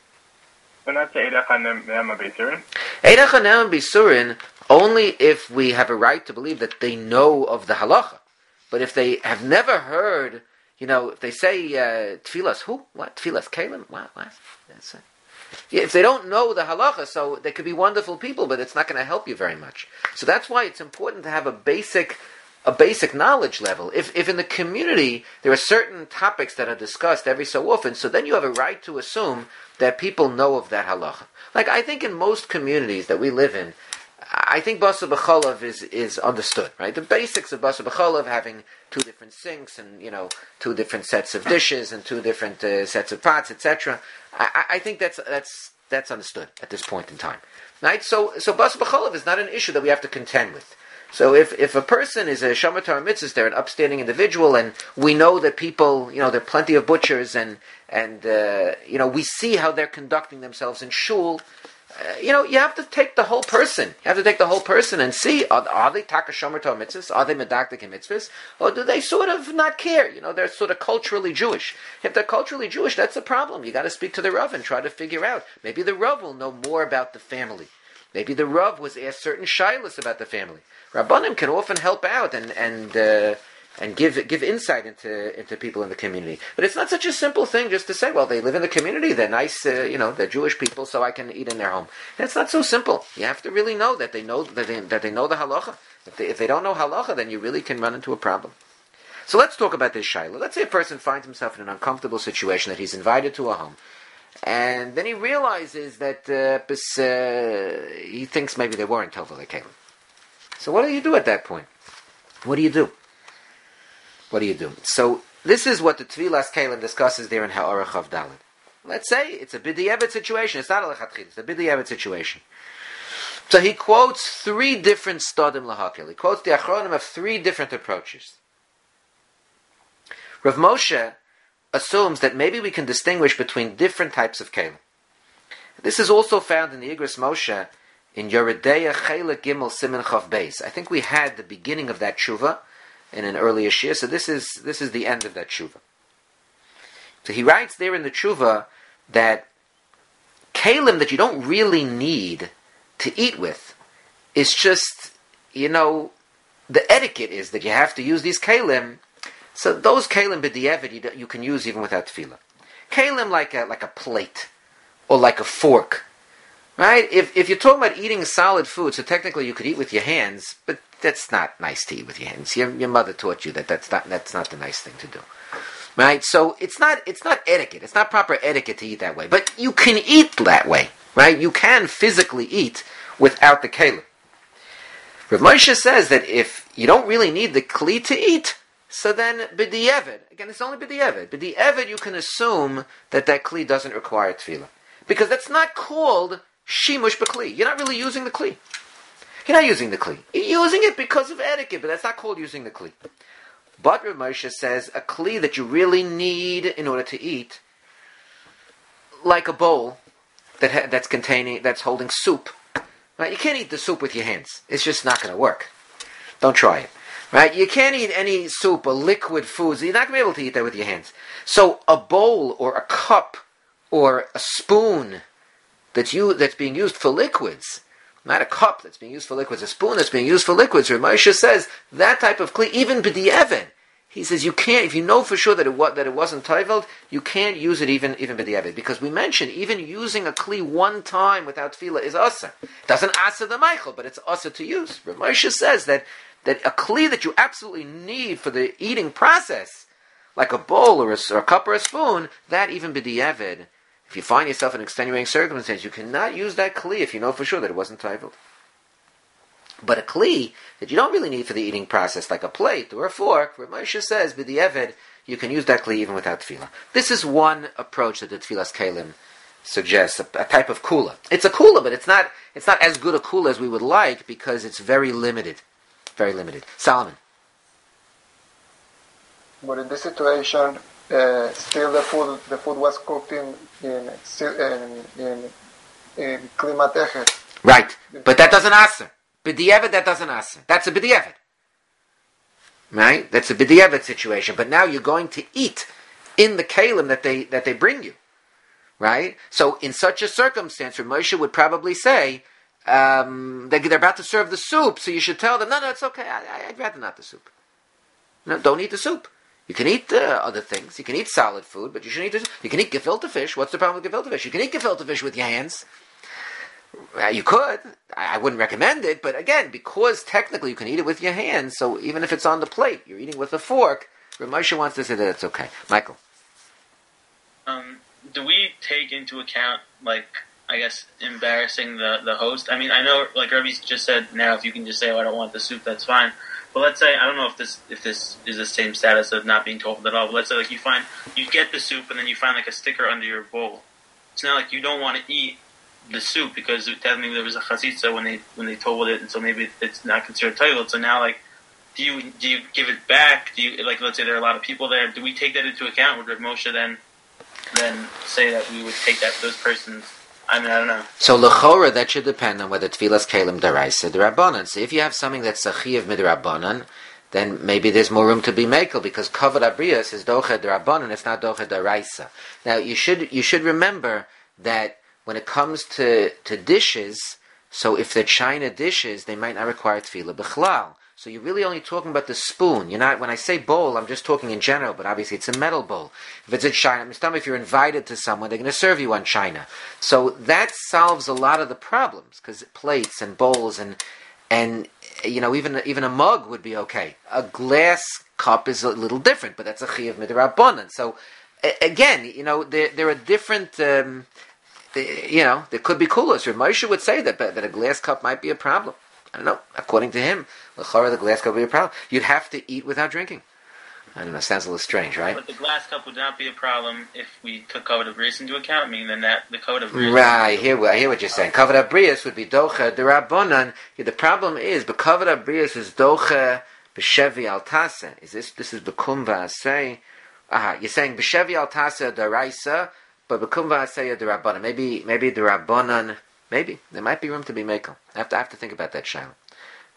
So not the Eidach HaNe'ema B'Yisurin? Eidach HaNe'ema B'Yisurin only if we have a right to believe that they know of the halacha. But if they have never heard, you know, if they say uh, tefillas, who? What? Tefillas kelim? What? What? That's it. Yeah, if they don't know the halacha, so they could be wonderful people, but it's not going to help you very much. So that's why it's important to have a basic a basic knowledge level. If if in the community there are certain topics that are discussed every so often, so then you have a right to assume that people know of that halacha. Like I think in most communities that we live in, I think basa b'cholov is, is understood, right? The basics of basa b'cholov, having two different sinks and, you know, two different sets of dishes and two different uh, sets of pots, et cetera. I, I think that's that's that's understood at this point in time, right? So so basa b'cholov is not an issue that we have to contend with. So if, if a person is a shomer Torah mitzvahs, they're an upstanding individual, and we know that people, you know, there are plenty of butchers, and and uh, you know, we see how they're conducting themselves in shul. Uh, you know, you have to take the whole person. You have to take the whole person and see, are, are they taka shomer Torah mitzvahs? Are they medaktik in mitzvahs? Or do they sort of not care? You know, they're sort of culturally Jewish. If they're culturally Jewish, that's a problem. You got to speak to the Rav and try to figure out. Maybe the Rav will know more about the family. Maybe the Rav was asked certain shilas about the family. Rabbanim can often help out and and uh, and give give insight into into people in the community. But it's not such a simple thing just to say, well, they live in the community, they're nice, uh, you know, they're Jewish people, so I can eat in their home. That's not so simple. You have to really know that they know that they, that they know the halacha. If they, if they don't know halacha, then you really can run into a problem. So let's talk about this shaila. Let's say a person finds himself in an uncomfortable situation that he's invited to a home. And then he realizes that uh, bis, uh, he thinks maybe they weren't tovel kelim. So what do you do at that point? What do you do? What do you do? So this is what the Tvilas Kelim discusses there in Ha'orach Chav Daled. Let's say it's a b'diavad situation. It's not a lechatchil. It's a b'diavad situation. So he quotes three different stadim lahakel. He quotes the achronim of three different approaches. Rav Moshe assumes that maybe we can distinguish between different types of kelim. This is also found in the Igros Moshe in Yoredeya Chelek Gimel Siman Chav Beis. I think we had the beginning of that tshuva in an earlier shir, so this is this is the end of that tshuva. So he writes there in the Tshuva that kalim that you don't really need to eat with is just, you know, the etiquette is that you have to use these kalim. So those kalim b'di'evid you, you can use even without tefillah. Kalim like a like a plate or like a fork, right? If if you're talking about eating solid food, so technically you could eat with your hands, but that's not nice to eat with your hands. Your, your mother taught you that that's not that's not the nice thing to do, right? So it's not it's not etiquette. It's not proper etiquette to eat that way. But you can eat that way, right? You can physically eat without the kalim. Rav Moshe says that if you don't really need the kli to eat, so then b'di'evid, again it's only b'di'evid. B'di'evid you can assume that that kli doesn't require tefillah, because that's not called shimush b'kli. You're not really using the kli. You're not using the kli. You're using it because of etiquette, but that's not called using the kli. But Rav Moshe says a kli that you really need in order to eat, like a bowl that ha- that's containing that's holding soup. Right? You can't eat the soup with your hands. It's just not going to work. Don't try it. Right? You can't eat any soup or liquid foods. You're not going to be able to eat that with your hands. So a bowl or a cup or a spoon that's you that's being used for liquids, not a cup that's being used for liquids, a spoon that's being used for liquids, Rav Moshe says that type of kli, even b'di'evid, he says you can't, if you know for sure that it was, that it wasn't toiveld, you can't use it even even b'di'evid, because we mentioned even using a kli one time without tefillah is asur. It doesn't asur the Michael, but it's asur to use. Rav Moshe says that that a kli that you absolutely need for the eating process, like a bowl or a, or a cup or a spoon, that even b'di'evid, if you find yourself in extenuating circumstances, you cannot use that kli if you know for sure that it wasn't toiveld. But a kli that you don't really need for the eating process, like a plate or a fork, where Moshe says, b'di'evid, you can use that kli even without tefillah. This is one approach that the Tfilas Kalim suggests, a, a type of kula. It's a kula, but it's not it's not as good a kula as we would like, because it's very limited. Very limited. Solomon. But in this situation, uh, still the food the food was cooked in in in in, in klimat echet. Right, but that doesn't asur. B'di'evid, that doesn't asur. That's a b'di'evid. Right? That's a b'di'evid situation. But now you're going to eat in the kalim that they that they bring you. Right? So in such a circumstance, Rav Moshe would probably say, um, they, they're about to serve the soup, so you should tell them, no, no, it's okay, I, I'd rather not the soup. No, don't eat the soup. You can eat uh, other things. You can eat solid food, but you shouldn't eat the, you can eat gefilte fish. What's the problem with gefilte fish? You can eat gefilte fish with your hands. Uh, you could. I, I wouldn't recommend it, but again, because technically you can eat it with your hands, so even if it's on the plate, you're eating with a fork, Rav Moshe wants to say that it's okay. Michael. Um, do we take into account, like, I guess, embarrassing the, the host? I mean, I know, like Rabbi just said, now if you can just say, oh, I don't want the soup, that's fine. But let's say, I don't know if this if this is the same status of not being told at all, but let's say, like, you find, you get the soup and then you find, like, a sticker under your bowl. It's not like you don't want to eat the soup because technically there was a chasitza when they when they told it, and so maybe it's not considered toiled. So now, like, do you do you give it back? Do you, like, let's say there are a lot of people there, do we take that into account? Would Rav Moshe then then say that we would take that those persons? I mean, I don't know. So l'chora, that should depend on whether tfilas kalim daraisa derabanan. So if you have something that's sachiv midrabanan, then maybe there's more room to be makel, because kavod abrius is docha derabanan, it's not docha daraisa. Now you should you should remember that when it comes to, to dishes, so if they're china dishes, they might not require tefillah b'chlal. So you're really only talking about the spoon. You're not, when I say bowl, I'm just talking in general, but obviously it's a metal bowl. If it's a china, I mean, if you're invited to someone, they're going to serve you on china. So that solves a lot of the problems, because plates and bowls and, and, you know, even, even a mug would be okay. A glass cup is a little different, but that's a chiyuv midrabanan. So, a- again, you know, there, there are different, um, you know, there could be kulos. Rav Moshe would say that, that a glass cup might be a problem. I don't know. According to him, l'chora, the glass cup would be a problem. You'd have to eat without drinking. I don't know. Sounds a little strange, right? But the glass cup would not be a problem if we took kavod abrius into account. Meaning then that the kavod abrius. Right. I hear, I hear what you're saying. Kavod abrius would be docha derabanan. The problem is, but kavod abrius is docha b'shevi al tasa. Is this this is bekum v'asei? Aha. You're saying b'shevi al tasa daraisa, but bekum v'asei derabanan. Maybe maybe derabanan. Maybe there might be room to be makel. I have to I have to think about that, Shaila.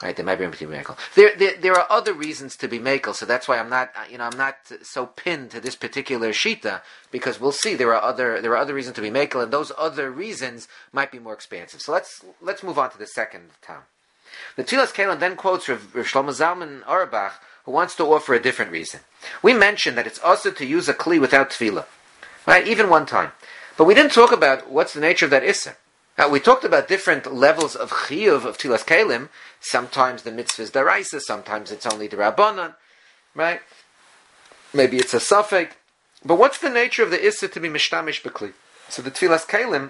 Right, there might be to be makel. There, there, there are other reasons to be makel, so that's why I'm not, you know, I'm not so pinned to this particular shita, because we'll see there are other, there are other reasons to be makel, and those other reasons might be more expansive. So let's let's move on to the second time. The Tfilas Kelim then quotes Rav, Rav Shlomo Zalman Auerbach, who wants to offer a different reason. We mentioned that it's also to use a kli without tefillah, right? Even one time, but we didn't talk about what's the nature of that issa. Now, we talked about different levels of chiyuv of Tfilas Kelim. Sometimes the mitzvah is daraisa, sometimes it's only derabanan, right? Maybe it's a suffix. But what's the nature of the issa to be mishtamish b'kli? So the Tfilas Kelim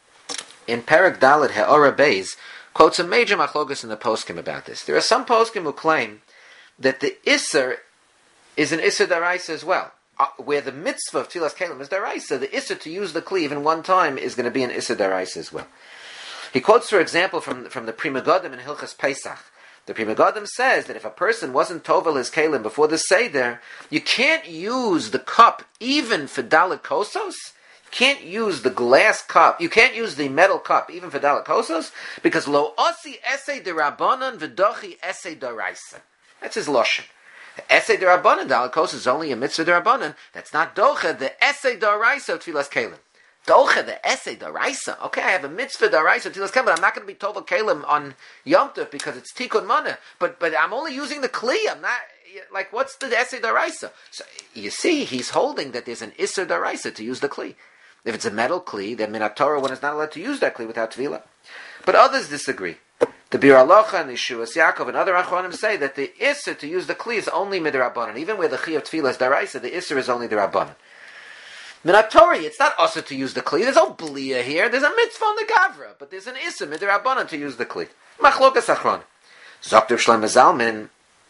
in Perek Daled He'ora Beis quotes a major machlokus in the poskim about this. There are some poskim who claim that the issa is an issa daraisa as well. Uh, where the mitzvah of Tfilas Kelim is daraisa, the issa to use the kli even one time is going to be an issa daraisa as well. He quotes, for example, from from the Pri Megadim in Hilchas Pesach. The Pri Megadim says that if a person wasn't tovel his kelim before the seder, you can't use the cup even for dalet kosos. You can't use the glass cup. You can't use the metal cup even for dalet kosos because lo osi esei derabanan v'dochi esei daraisa. That's his lashon. The Esei Derabanan Dalet Kosos is only a mitzvah Derabanan. That's not Docha, the Esei Daraisa of Tfilas Kelim. Docha, the Esei Daraisa. Okay, I have a mitzvah Daraisa of Tfilas Kelim, but I'm not going to be Tovel Kelim on Yom Tov because it's Tikkun Mana. But but I'm only using the Kli. I'm not, like, what's the Esei Daraisa? So, you see, he's holding that there's an Isser Daraisa to use the Kli. If it's a metal Kli, then Minat Torah one is not allowed to use that Kli without Tefillah. But others disagree. The Bir Alocha and the Yeshuas Yaakov and other Achronim say that the Isser to use the Kli is only Midrabanan. Even where the Chi of Tefillah is Daraisa, the Isser is only Darabanan. Minat Torah, it's not also to use the Kli. There's no Blia here. There's a mitzvah on the Gavra, but there's an Isser Midrabanan to use the Kli. Machlokas Achronim. Zokter Shlomo Zalman,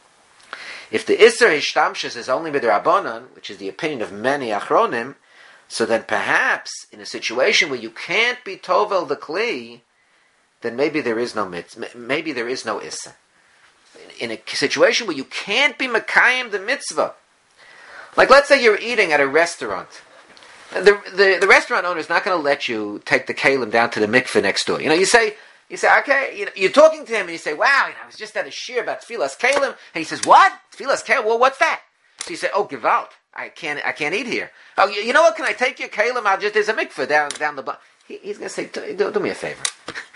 if the Isser Hishtamshus is only Midrabanan, which is the opinion of many Achronim, so then perhaps in a situation where you can't be Tovel the Kli, then maybe there is no mitzvah, maybe there is no issa. In a situation where you can't be Mekayim the mitzvah, like let's say you're eating at a restaurant, the the, the restaurant owner is not going to let you take the kalim down to the mikveh next door. You know, you say, you say, okay, you know, you're talking to him and you say, wow, you know, I was just at a shir about tfilas kalim, and he says, what? Tfilas kalim? Well, what's that? So you say, oh, gewalt, I can't, I can't eat here. Oh, you, you know what? Can I take your kalim? I'll just, there's a mikveh down down the. He, he's going to say, do, do me a favor.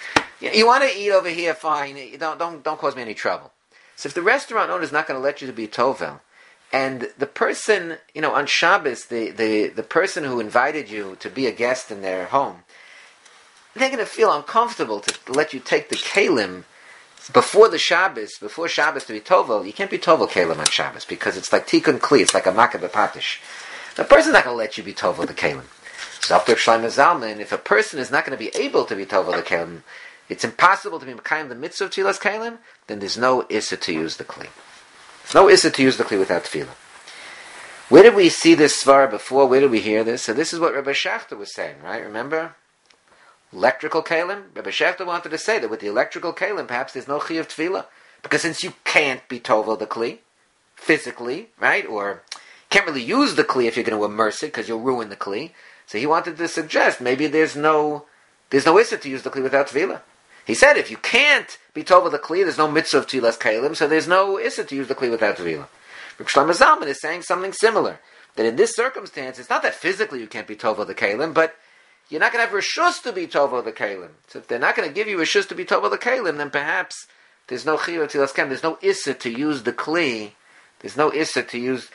You want to eat over here, fine. You don't, don't, don't cause me any trouble. So if the restaurant owner is not going to let you to be tovel, and the person, you know, on Shabbos, the, the, the person who invited you to be a guest in their home, they're going to feel uncomfortable to let you take the kalim before the Shabbos, before Shabbos to be tovel. You can't be tovel kalim on Shabbos because it's like tikkun kli, it's like a makkah b'patish. The person's not going to let you be tovel the kalim. So after Shlomo Zalman, if a person is not going to be able to be tovel the kalim, it's impossible to be Mekayim the mitzvah of Tfilas Kelim, then there's no issa to use the Kli. There's no issa to use the Kli without Tefillah. Where did we see this svara before? Where did we hear this? So this is what Rabbi Shechter was saying, right? Remember? Electrical Kelim? Rabbi Shechter wanted to say that with the electrical Kelim, perhaps there's no Chi of Tefillah. Because since you can't be Tovel the Kli, physically, right? Or can't really use the Kli if you're going to immerse it, because you'll ruin the Kli. So he wanted to suggest maybe there's no, there's no issa to use the Kli without Tefillah. He said, if you can't be told the Kli, there's no mitzvah of Tfilas Kelim, so there's no issa to use the Kli without Tefillah. Rav Shlomo Zalman is saying something similar. That in this circumstance, it's not that physically you can't be tovel the Kelim, but you're not going to have reshus to be tovel the Kelim. So if they're not going to give you reshus to be tovel the Kelim, then perhaps there's no chiyuv of Tfilas Kelim, there's no issa to use the Kli, there's no issa to use...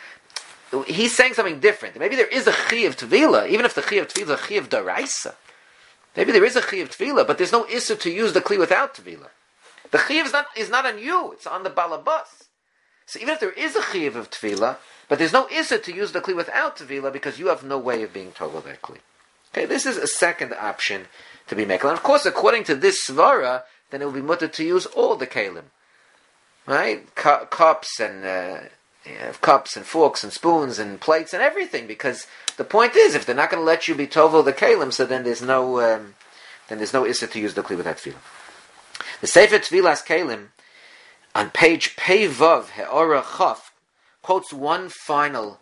He's saying something different. Maybe there is a chiyuv of Tefillah, even if the chiyuv of Tefillah is a chiyuv daraisa. Maybe there is a chiyuv tefillah, but there's no issa to use the kli without tefillah. The chiyuv is not, is not on you, it's on the balabas. So even if there is a chiyuv of tefillah, but there's no issa to use the kli without tefillah because you have no way of being told that kli. Okay, this is a second option to be made. And of course, according to this svara, then it will be mutter to use all the kalim. Right? Cu- cups and... Uh, Yeah, cups and forks and spoons and plates and everything, because the point is, if they're not going to let you be tovel the kalim, so then there's no um, then there's no issa to use the kli without tefillah. The Sefer Tfilas Kelim on page Pei Vav He'ora Chaf quotes one final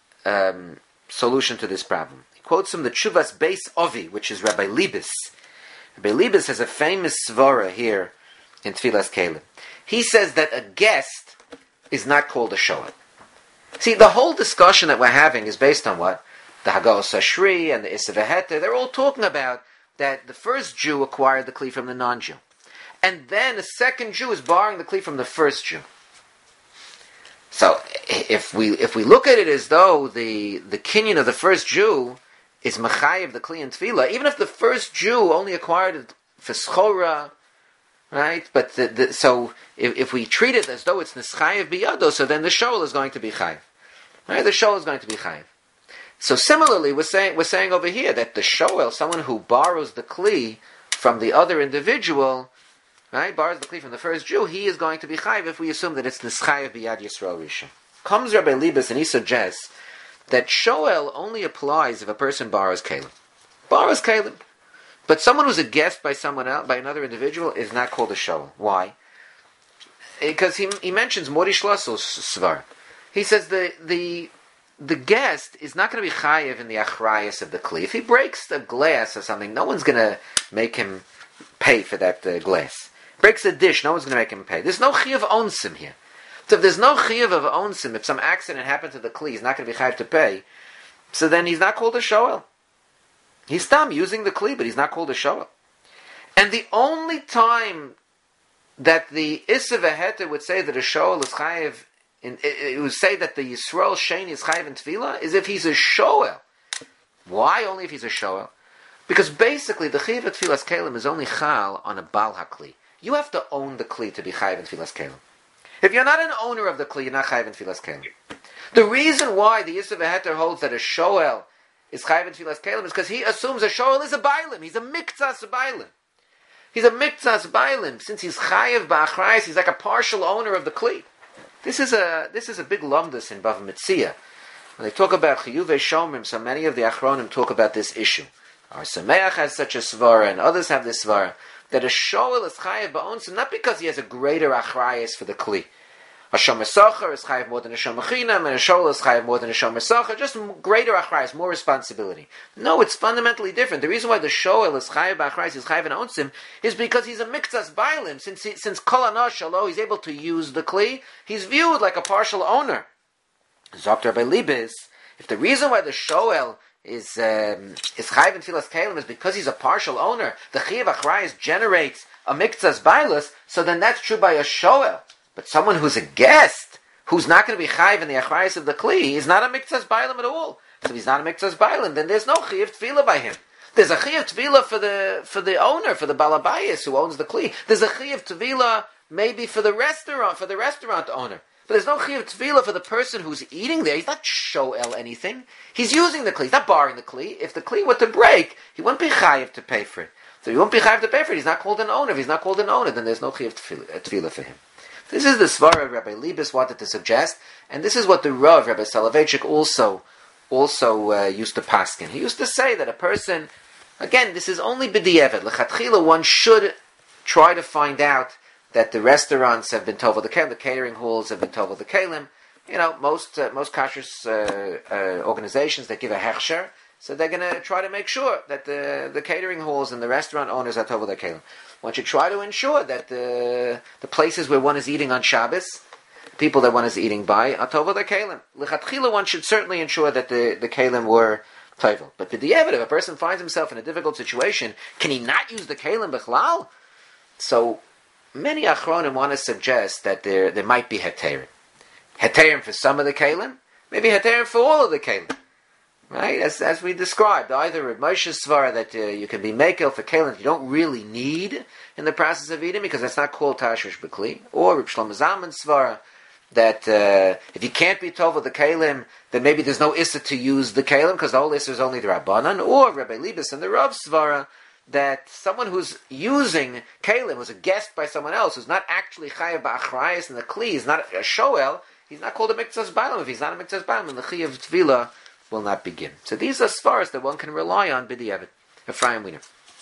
um, solution to this problem. He quotes from the Tshuvas Beis Ovi, which is Rabbi Libis. Rabbi Libis has a famous svara here in Tfilas Kelim. he says that a guest is not called a shoel. See, the whole discussion that we're having is based on what? The Hagos Hashri and the Issa V'Heter, they're all talking about that the first Jew acquired the Kli from the non-Jew. And then the second Jew is borrowing the Kli from the first Jew. So, if we if we look at it as though the, the kinyan of the first Jew is Mechayev the Kli and Tefillah, even if the first Jew only acquired it for Schora, right? But the, the, so if, if we treat it as though it's Nischayev Biyado, so then the shoel is going to be Chayev. Right? The shoel is going to be Chayev. So similarly, we're saying we're saying over here that the shoel, someone who borrows the Kli from the other individual, right, borrows the Kli from the first Jew, he is going to be Chayev if we assume that it's Nischayev Biyad Yisrael Rishon. Comes Rabbi Libes and he suggests that shoel only applies if a person borrows Kalim. Borrows Kalim. But someone who's a guest by someone else, by another individual, is not called a shoel. Why? Because he he mentions Mori Shlosul Svar. He says the the the guest is not going to be chayev in the achrayas of the kli. If he breaks a glass or something, no one's going to make him pay for that uh, glass. Breaks a dish, no one's going to make him pay. There's no chiyuv onsim here. So if there's no chiyuv of onsim, if some accident happened to the kli, he's not going to be chayev to pay. So then he's not called a shoel. He's stam using the kli, but he's not called a shoel. And the only time that the Issa V'Heter would say that a shoel is chayev, in, it would say that the Yisrael Sheni is chayev in tefillah, is if he's a shoel. Why only if he's a shoel? Because basically the chayev of tefillas kelim is only chal on a bal hakli. You have to own the kli to be chayev in tefillas kelim. If you're not an owner of the kli, you're not chayev in tefillas kelim. The reason why the Issa V'Heter holds that a shoel is chayev in tefillas kelim is because he assumes a shoel is a bailim. He's a miktzas bailim. He's a miktzas bailim. Since he's chayev ba'achrayis, he's like a partial owner of the kli. This is a this is a big lumdus in Bava Metzia. When they talk about chiyuvei shomrim, so many of the achronim talk about this issue. Our Sameach has such a svara, and others have this svara, that a shoel is chayev ba'onsim, not because he has a greater achrayis for the kli. A shomer socher is chayev more than a shomer chinam, and a shoel is chayev more than a shomer socher, just greater achrayis, more responsibility. No, it's fundamentally different. The reason why the shoel is chayev ba'achrayis, is chayev and onsim, is because he's a miktzas bailim. Since he, since kol anosh shalo, he's able to use the kli, he's viewed like a partial owner. Zokter by Libis, if the reason why the shoel is um, is chayev in tefillas kelim is because he's a partial owner, the chayev achrayis generates a miktzas bailus, so then that's true by a shoel. But someone who's a guest, who's not going to be chayiv in the achrayis of the kli, is not a miktzas bailim at all. So if he's not a miktzas bailim, then there's no chayiv tefillah by him. There's a chayiv tefillah for the for the owner, for the balabayas who owns the kli. There's a chayiv tefillah maybe for the restaurant, for the restaurant owner. But there's no chayiv tefillah for the person who's eating there. He's not shoel anything. He's using the kli. He's not borrowing the kli. If the kli were to break, he wouldn't be chayiv to pay for it. So he won't be chayiv to pay for it. He's not called an owner. If he's not called an owner, then there's no chayiv tefillah for him. This is the svara Rabbi Libes wanted to suggest, and this is what the Rav, Rabbi Soloveitchik, also also uh, used to paskin. He used to say that a person, again, this is only b'di'evet. L'chatchila, one should try to find out that the restaurants have been told the kelim, the catering halls have been told the kelim. You know, most uh, most kashrus uh, uh, organizations that give a hechsher, so they're going to try to make sure that the the catering halls and the restaurant owners are told the kelim. One should try to ensure that the the places where one is eating on Shabbos, people that one is eating by, are tovel the kelim. L'chatchila, one should certainly ensure that the, the kelim were tovel. But the di'evet, if a person finds himself in a difficult situation, can he not use the kelim b'chlal? So many achronim want to suggest that there there might be heterim. Heterim for some of the kelim, maybe heterim for all of the kelim. Right, as as we described, either Reb Moshe's svara that uh, you can be mekel for kelim you don't really need in the process of eating because that's not called tashrish b'kli, or Reb Shlomo Zalman's svara that uh, if you can't be told with the kelim, then maybe there's no issa to use the kelim because the whole issa is only the rabbanan, or Rabbi Libes and the Rav svara that someone who's using kelim, who's a guest by someone else, who's not actually chayav ba'achrayis and the kli, is not a shoel, he's not called a miktzas bailim. If he's not a miktzas bailim, then the chayav tefillah will not begin. So these are svaras that one can rely on b'di'evet. Ephraim Wiener.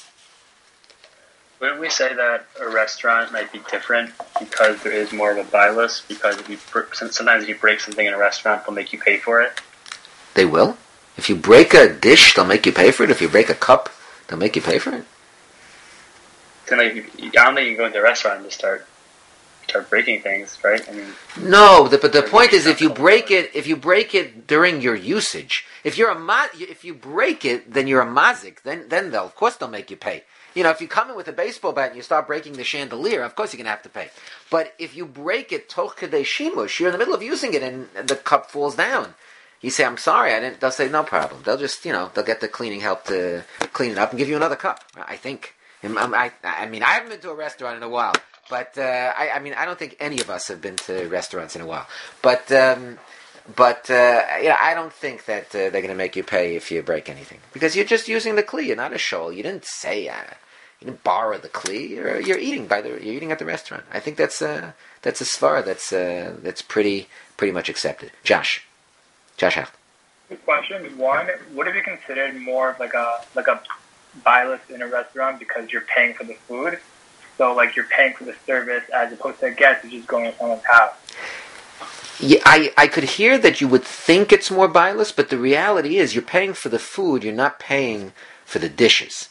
Wouldn't we say that a restaurant might be different because there is more of a bilus? Because if you sometimes if you break something in a restaurant, they'll make you pay for it. They will. If you break a dish, they'll make you pay for it. If you break a cup, they'll make you pay for it. So like, I don't think you can go into a restaurant and just start start breaking things, right? I mean, no. The, but the point is, if you break it, if you break it during your usage, if you're a ma- if you break it, then you're a mazik. Then then they'll of course they'll make you pay. You know, if you come in with a baseball bat and you start breaking the chandelier, of course you're going to have to pay. But if you break it toch kadei shimush, you're in the middle of using it and the cup falls down. You say, I'm sorry, I didn't. They'll say, no problem. They'll just, you know, they'll get the cleaning help to clean it up and give you another cup, I think. I, I mean, I haven't been to a restaurant in a while, but uh, I, I mean, I don't think any of us have been to restaurants in a while. But, um, but uh, you know, I don't think that uh, they're going to make you pay if you break anything. Because you're just using the kli, you're not a shol. You didn't say... Uh, You didn't borrow the kli. You're, you're eating by the. You're eating at the restaurant. I think that's a that's a svara that's uh, that's pretty pretty much accepted. Josh, Josh, Hecht. Two questions. One, would it be considered more of like a like a buy list in a restaurant because you're paying for the food? So like you're paying for the service as opposed to a guest who's just going to someone's house. Yeah, I, I could hear that you would think it's more buy list, but the reality is you're paying for the food. You're not paying for the dishes.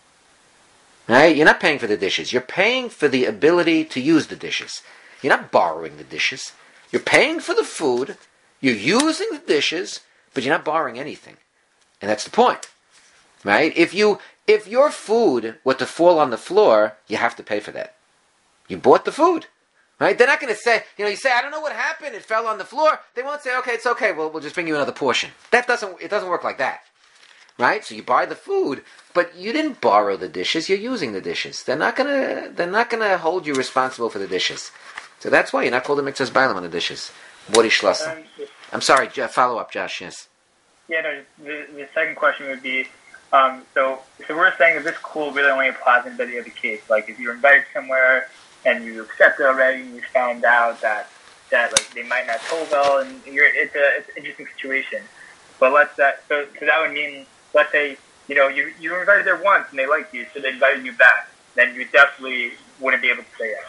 Right? You're not paying for the dishes. You're paying for the ability to use the dishes. You're not borrowing the dishes. You're paying for the food. You're using the dishes, but you're not borrowing anything. And that's the point. Right? If you if your food were to fall on the floor, you have to pay for that. You bought the food. Right? They're not going to say, you know, you say, I don't know what happened. It fell on the floor. They won't say, okay, it's okay. We'll, we'll just bring you another portion. That doesn't, it doesn't work like that. Right? So you buy the food, but you didn't borrow the dishes, you're using the dishes. They're not gonna they're not gonna hold you responsible for the dishes. So that's why you're not called a mitzvah's bailam on the dishes. Bori shlosa. I'm sorry, follow up, Josh, yes. Yeah, no, the, the second question would be, um, so so we're saying that this cool really only applies in the other case. Like if you're invited somewhere and you accept it already and you found out that that like they might not told well and you're it's a it's an interesting situation. But let's that so so that would mean let's say, you know, you, you were invited there once and they liked you, so they invited you back. Then you definitely wouldn't be able to say yes.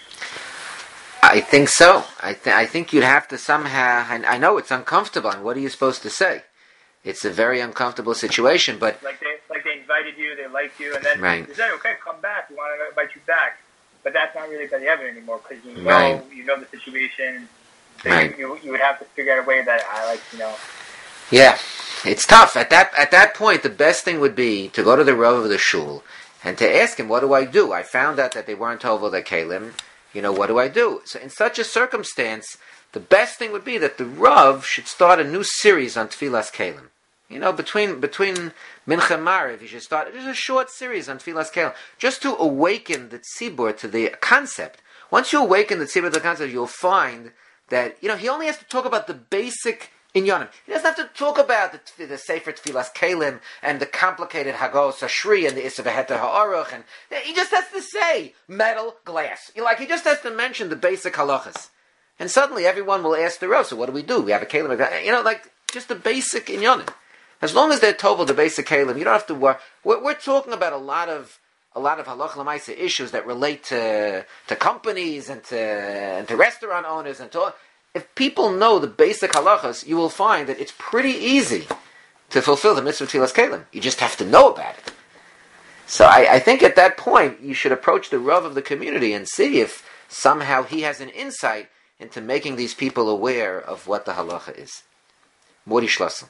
I think so. I, th- I think you'd have to somehow... I, I know it's uncomfortable, and what are you supposed to say? It's a very uncomfortable situation, but... Like they like they invited you, they liked you, and then right. you say, okay, come back, we want to invite you back. But that's not really B'diavad anymore, because you know right. you know the situation, so right. you, you, you would have to figure out a way that I like, you know... Yeah. It's tough. At that at that point, the best thing would be to go to the Rav of the shul and to ask him, what do I do? I found out that they weren't told the Kalim. You know, what do I do? So in such a circumstance, the best thing would be that the Rav should start a new series on Tfilas Kalim. You know, between between Mincha and Mariv, he should start just a short series on Tfilas Kalim, just to awaken the tzibur to the concept. Once you awaken the tzibur to the concept, you'll find that, you know, he only has to talk about the basic inyanim. He doesn't have to talk about the, the Sefer Tfilas Kalim and the complicated Hagos Hashri and the Issa V'Heter Ha'aruch, and he just has to say metal, glass. You know, like he just has to mention the basic halachas, and suddenly everyone will ask the Rav, so what do we do? We have a Kalim, you know, like just the basic inyanim. As long as they're told the basic Kalim, you don't have to worry. We're, we're talking about a lot of a lot of halach l'maisa issues that relate to to companies and to and to restaurant owners and to. If people know the basic halachas, you will find that it's pretty easy to fulfill the mitzvah Tfilas Kalim. You just have to know about it. So I, I think at that point, you should approach the Rav of the community and see if somehow he has an insight into making these people aware of what the halacha is. Mori Shlossel.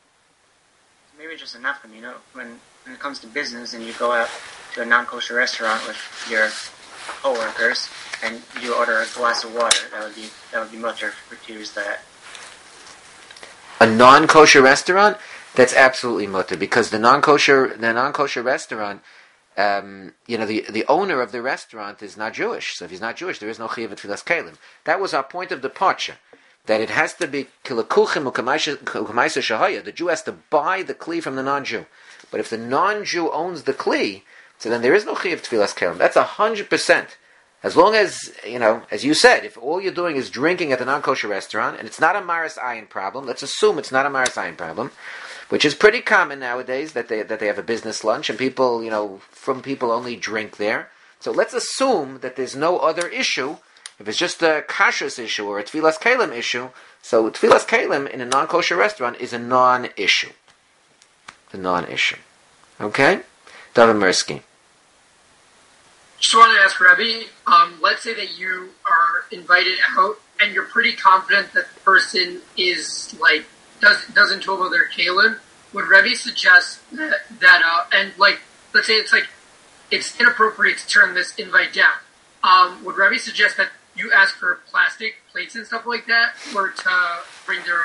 Maybe just enough, you know, when, when it comes to business and you go out to a non-kosher restaurant with your co-workers, and you order a glass of water, that would be that would be mutter to use that. A non-kosher restaurant, that's absolutely mutter, because the non-kosher the non-kosher restaurant, um, you know, the the owner of the restaurant is not Jewish. So if he's not Jewish, there is no chiyuv tfilas kalim. That was our point of departure, that it has to be kilakuchim ukamaisa shahaya. The Jew has to buy the kli from the non-Jew. But if the non-Jew owns the kli, so then there is no chiyuv tfilas kalim. That's a hundred percent. As long as, you know, as you said, if all you're doing is drinking at the non-kosher restaurant, and it's not a Maris Ayin problem, let's assume it's not a Maris Ayin problem, which is pretty common nowadays, that they that they have a business lunch, and people, you know, from people only drink there. So let's assume that there's no other issue. If it's just a kashrus issue or a Tfilas Kalim issue, so Tfilas Kalim in a non-kosher restaurant is a non-issue. The non-issue. Okay? David Mirsky. Just wanted to ask Rabbi, um, let's say that you are invited out, and you're pretty confident that the person is like does doesn't total their kalim, would Rebbe suggest that that uh, and like let's say it's like it's inappropriate to turn this invite down? Um, would Rebbe suggest that you ask for plastic plates and stuff like that, or to bring their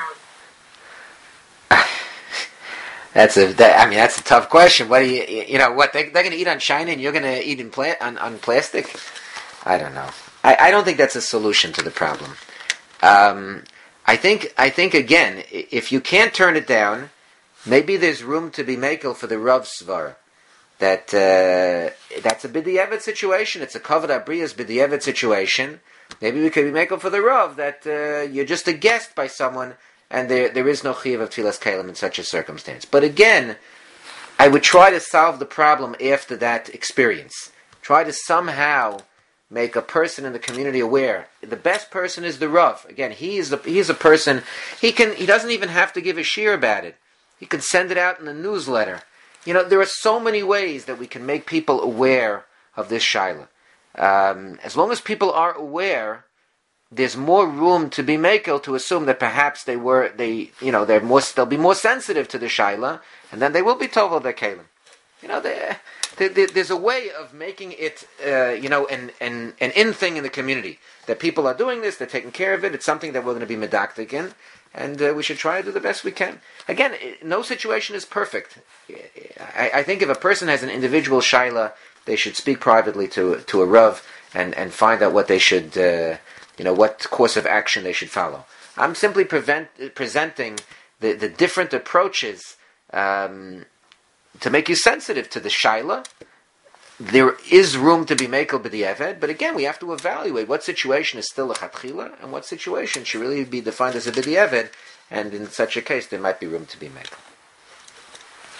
own? That's a. That, I mean, that's a tough question. What do you? You know, what they, they're going to eat on China, and you're going to eat in pla- on, on plastic? I don't know. I, I don't think that's a solution to the problem. Um, I think. I think again, if you can't turn it down, maybe there's room to be makel for the Rav Svar. That uh, that's a b'diavad situation. It's a kavod abriyas b'diavad situation. Maybe we could be makel for the Rav that uh, you're just a guest by someone. And there, there is no chiyuv of tfilas kalim in such a circumstance. But again, I would try to solve the problem after that experience. Try to somehow make a person in the community aware. The best person is the Rav. Again, he is a, he is a person. He can. He doesn't even have to give a shir about it. He can send it out in the newsletter. You know, there are so many ways that we can make people aware of this shaila. Um, as long as people are aware, there's more room to be makel to assume that perhaps they were they you know they're more they'll be more sensitive to the shaila, and then they will be told their kalim. You know, they, they, they, there's a way of making it uh, you know an an an in thing in the community that people are doing this, they're taking care of it. It's something that we're going to be medactic in, and uh, we should try to do the best we can. Again, it, no situation is perfect. I, I think if a person has an individual shaila, they should speak privately to to a rav and and find out what they should. Uh, You know, what course of action they should follow. I'm simply prevent, presenting the, the different approaches um, to make you sensitive to the shaila. There is room to be mekel b'diavad, but again, we have to evaluate what situation is still a chatchila and what situation should really be defined as a b'diavad, and in such a case, there might be room to be mekel.